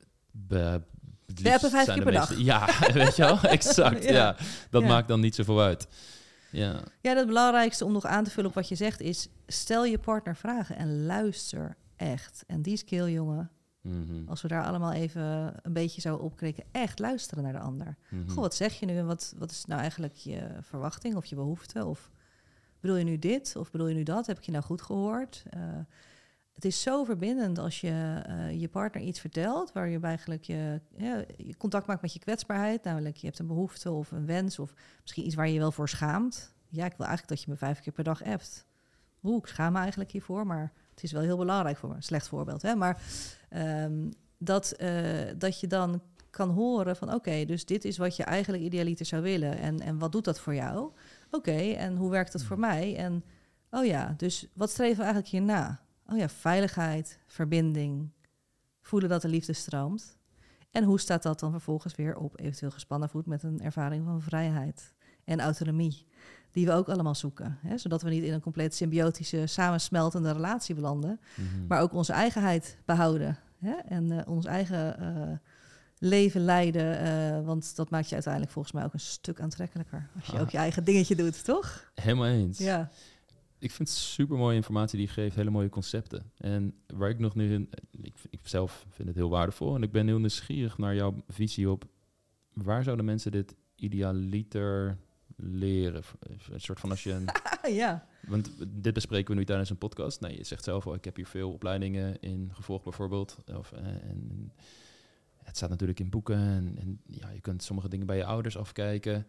A: we
B: We hebben vijf keer per dag.
A: Ja, weet je wel? Exact. ja. ja, dat ja. maakt dan niet zoveel uit. Ja.
B: ja, het belangrijkste om nog aan te vullen op wat je zegt is... stel je partner vragen en luister echt. En die skill, jongen, mm-hmm. als we daar allemaal even een beetje zouden opkrikken... echt luisteren naar de ander. Mm-hmm. Goh, wat zeg je nu en wat, wat is nou eigenlijk je verwachting of je behoefte? Of bedoel je nu dit of bedoel je nu dat? Heb ik je nou goed gehoord? Uh, het is zo verbindend als je uh, je partner iets vertelt... waar je eigenlijk je, ja, je contact maakt met je kwetsbaarheid. Namelijk, je hebt een behoefte of een wens... of misschien iets waar je je wel voor schaamt. Ja, ik wil eigenlijk dat je me vijf keer per dag appt. Oeh, ik schaam me eigenlijk hiervoor, maar het is wel heel belangrijk voor me. Een slecht voorbeeld, hè? Maar um, dat, uh, dat je dan kan horen van... oké, okay, dus dit is wat je eigenlijk idealiter zou willen. En, en wat doet dat voor jou? Oké, okay, en hoe werkt dat voor mij? En oh ja, dus wat streven we eigenlijk hierna? Oh ja, veiligheid, verbinding, voelen dat de liefde stroomt. En hoe staat dat dan vervolgens weer op eventueel gespannen voet... met een ervaring van vrijheid en autonomie... die we ook allemaal zoeken. Hè? Zodat we niet in een compleet symbiotische, samensmeltende relatie belanden... Mm-hmm. maar ook onze eigenheid behouden. Hè? En uh, ons eigen uh, leven leiden. Uh, want dat maakt je uiteindelijk volgens mij ook een stuk aantrekkelijker. Als je ah. ook je eigen dingetje doet, toch?
A: Helemaal eens.
B: Ja.
A: Ik vind het super mooie informatie die je geeft, hele mooie concepten. En waar ik nog nu in, ik, ik zelf vind het heel waardevol en ik ben heel nieuwsgierig naar jouw visie op waar zouden mensen dit idealiter leren? Een soort van als je een,
B: ja.
A: Want dit bespreken we nu tijdens een podcast. Nee, je zegt zelf al, ik heb hier veel opleidingen in gevolgd bijvoorbeeld. Of, uh, en het staat natuurlijk in boeken en, en ja, je kunt sommige dingen bij je ouders afkijken.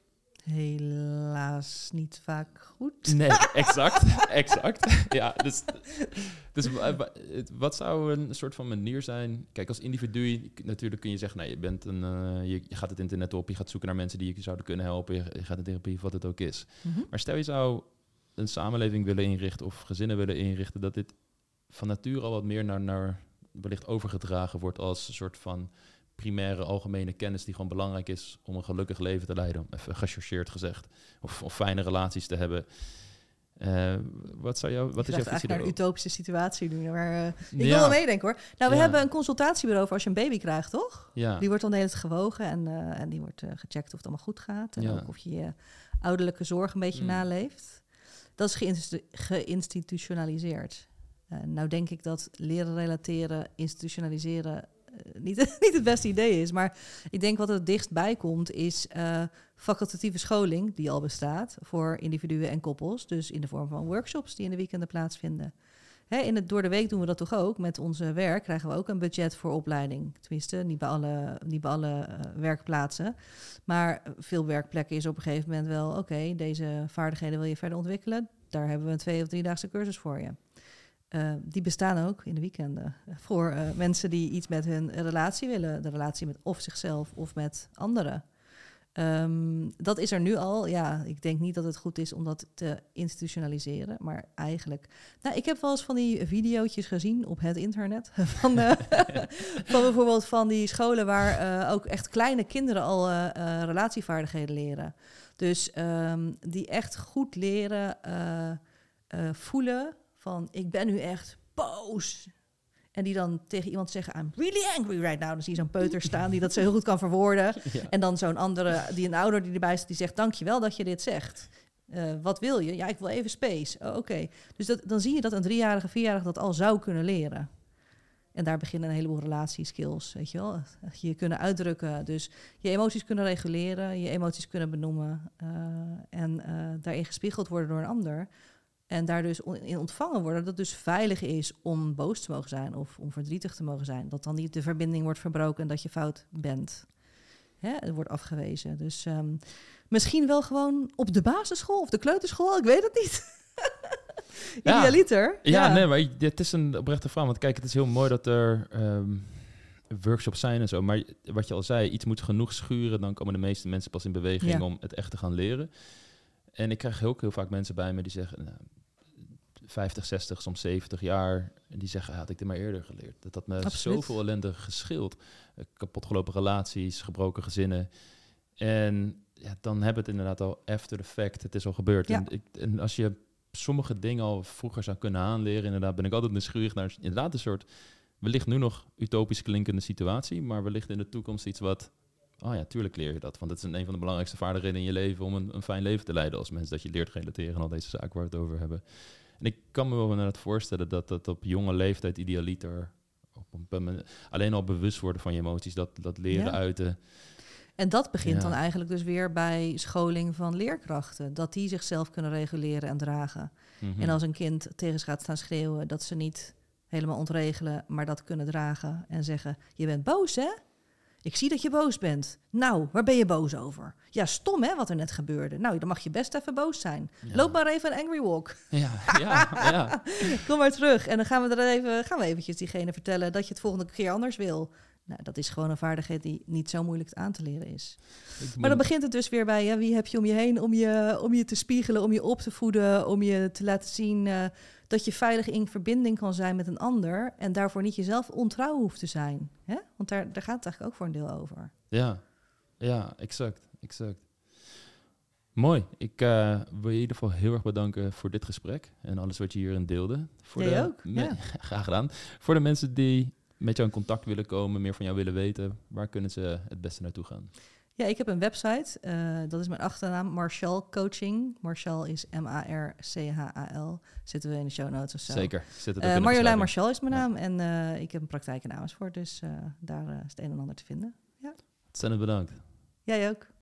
B: Helaas niet vaak goed.
A: Nee, exact. exact. Ja, dus, dus wat zou een soort van manier zijn? Kijk, als individu, natuurlijk kun je zeggen, nee, je, bent een, uh, je, je gaat het internet op, je gaat zoeken naar mensen die je zouden kunnen helpen, je, je gaat in therapie, wat het ook is. Mm-hmm. Maar stel je zou een samenleving willen inrichten of gezinnen willen inrichten, dat dit van nature al wat meer naar, naar wellicht overgedragen wordt als een soort van primaire algemene kennis die gewoon belangrijk is om een gelukkig leven te leiden, even gechargeerd gezegd, of, of fijne relaties te hebben. Uh, wat zou jou, wat is jouw visie
B: naar een utopische situatie doen? Maar, uh, ik
A: ja.
B: wil wel meedenken hoor. Nou, we
A: ja.
B: hebben een consultatiebureau voor als je een baby krijgt, toch?
A: Ja.
B: Die wordt dan de hele tijd gewogen en, uh, en die wordt uh, gecheckt of het allemaal goed gaat. En
A: ja.
B: ook of je je ouderlijke zorg een beetje mm. naleeft. Dat is geïnstitu- geïnstitutionaliseerd. Uh, nou denk ik dat leren relateren, institutionaliseren niet, niet het beste idee is. Maar ik denk wat er het dichtstbij komt is uh, facultatieve scholing, die al bestaat voor individuen en koppels. Dus in de vorm van workshops die in de weekenden plaatsvinden. Hè, in het, door de week doen we dat toch ook. Met onze werk krijgen we ook een budget voor opleiding. Tenminste, niet bij alle, niet bij alle uh, werkplaatsen. Maar veel werkplekken is op een gegeven moment wel... oké, okay, deze vaardigheden wil je verder ontwikkelen. Daar hebben we een twee- of driedaagse cursus voor je. Uh, die bestaan ook in de weekenden. Voor uh, mensen die iets met hun relatie willen. De relatie met of zichzelf of met anderen. Um, dat is er nu al. Ja, ik denk niet dat het goed is om dat te institutionaliseren. Maar eigenlijk... Nou, ik heb wel eens van die video's gezien op het internet. Van, uh, van bijvoorbeeld van die scholen waar uh, ook echt kleine kinderen al uh, uh, relatievaardigheden leren. Dus um, die echt goed leren uh, uh, voelen van ik ben nu echt boos. En die dan tegen iemand zeggen, I'm really angry right now. Dan zie je zo'n peuter staan die dat zo heel goed kan verwoorden. Ja. En dan zo'n andere, die een ouder die erbij staat, die zegt, dankjewel dat je dit zegt. Uh, wat wil je? Ja, ik wil even space. Oh, oké. Okay. Dus dat, dan zie je dat een driejarige, vierjarige dat al zou kunnen leren. En daar beginnen een heleboel relatieskills, weet je wel. Je kunnen uitdrukken, dus je emoties kunnen reguleren, je emoties kunnen benoemen. Uh, en uh, daarin gespiegeld worden door een ander. En daar dus in ontvangen worden dat het dus veilig is om boos te mogen zijn of om verdrietig te mogen zijn. Dat dan niet de verbinding wordt verbroken en dat je fout bent. Hè, het wordt afgewezen. Dus um, misschien wel gewoon op de basisschool of de kleuterschool, ik weet het niet. Idealiter.
A: Ja, ja, nee, maar het is een oprechte vraag. Want kijk, het is heel mooi dat er um, workshops zijn en zo. Maar wat je al zei, iets moet genoeg schuren, dan komen de meeste mensen pas in beweging ja. om het echt te gaan leren. En ik krijg ook heel vaak mensen bij me die zeggen... Nou, vijftig, zestig, soms zeventig jaar. En die zeggen, had ik dit maar eerder geleerd. Dat had me Absoluut. zoveel ellende gescheeld. Uh, kapotgelopen relaties, gebroken gezinnen. En ja, dan hebben we het inderdaad al after the fact. Het is al gebeurd. Ja. En, ik, en als je sommige dingen al vroeger zou kunnen aanleren... inderdaad ben ik altijd nieuwsgierig naar inderdaad een soort... wellicht nu nog utopisch klinkende situatie... maar wellicht in de toekomst iets wat... Oh ja, tuurlijk leer je dat. Want het is een, een van de belangrijkste vaardigheden in je leven... om een, een fijn leven te leiden als mens. Dat je leert relateren en al deze zaken waar we het over hebben. En ik kan me wel inderdaad voorstellen dat dat op jonge leeftijd idealiter... Op een, alleen al bewust worden van je emoties, dat, dat leren ja. uiten.
B: En dat begint
A: ja.
B: dan eigenlijk dus weer bij scholing van leerkrachten. Dat die zichzelf kunnen reguleren en dragen. Mm-hmm. En als een kind tegen ze gaat staan schreeuwen... dat ze niet helemaal ontregelen, maar dat kunnen dragen. En zeggen, je bent boos, hè? Ik zie dat je boos bent. Nou, waar ben je boos over? Ja, stom hè, wat er net gebeurde. Nou, dan mag je best even boos zijn. Ja. Loop maar even een angry walk.
A: Ja, ja, ja.
B: Kom maar terug. En dan gaan we er even, gaan we eventjes diegene vertellen... dat je het volgende keer anders wil. Nou, dat is gewoon een vaardigheid die niet zo moeilijk aan te leren is. Maar dan begint het dus weer bij... Ja, wie heb je om je heen om je, om je te spiegelen, om je op te voeden... om je te laten zien uh, dat je veilig in verbinding kan zijn met een ander... en daarvoor niet jezelf ontrouw hoeft te zijn. Hè? Want daar, daar gaat het eigenlijk ook voor een deel over.
A: Ja, ja, exact, exact. Mooi. Ik uh, wil je in ieder geval heel erg bedanken voor dit gesprek... en alles wat je hierin deelde. Voor
B: Jij
A: de,
B: ook,
A: me-
B: ja.
A: Graag gedaan. Voor de mensen die... met jou in contact willen komen, meer van jou willen weten, waar kunnen ze het beste naartoe gaan?
B: Ja, ik heb een website. Uh, dat is mijn achternaam, Marchal Coaching. Marchal is M A R C H A L. Zitten we in de show notes of zo.
A: Zeker. Zit het
B: uh, Marjolein Marchal is mijn naam. Ja. En uh, ik heb een praktijk in Amersfoort, dus uh, daar uh, is het een en ander te vinden. Ja.
A: Ontzettend bedankt.
B: Jij ook.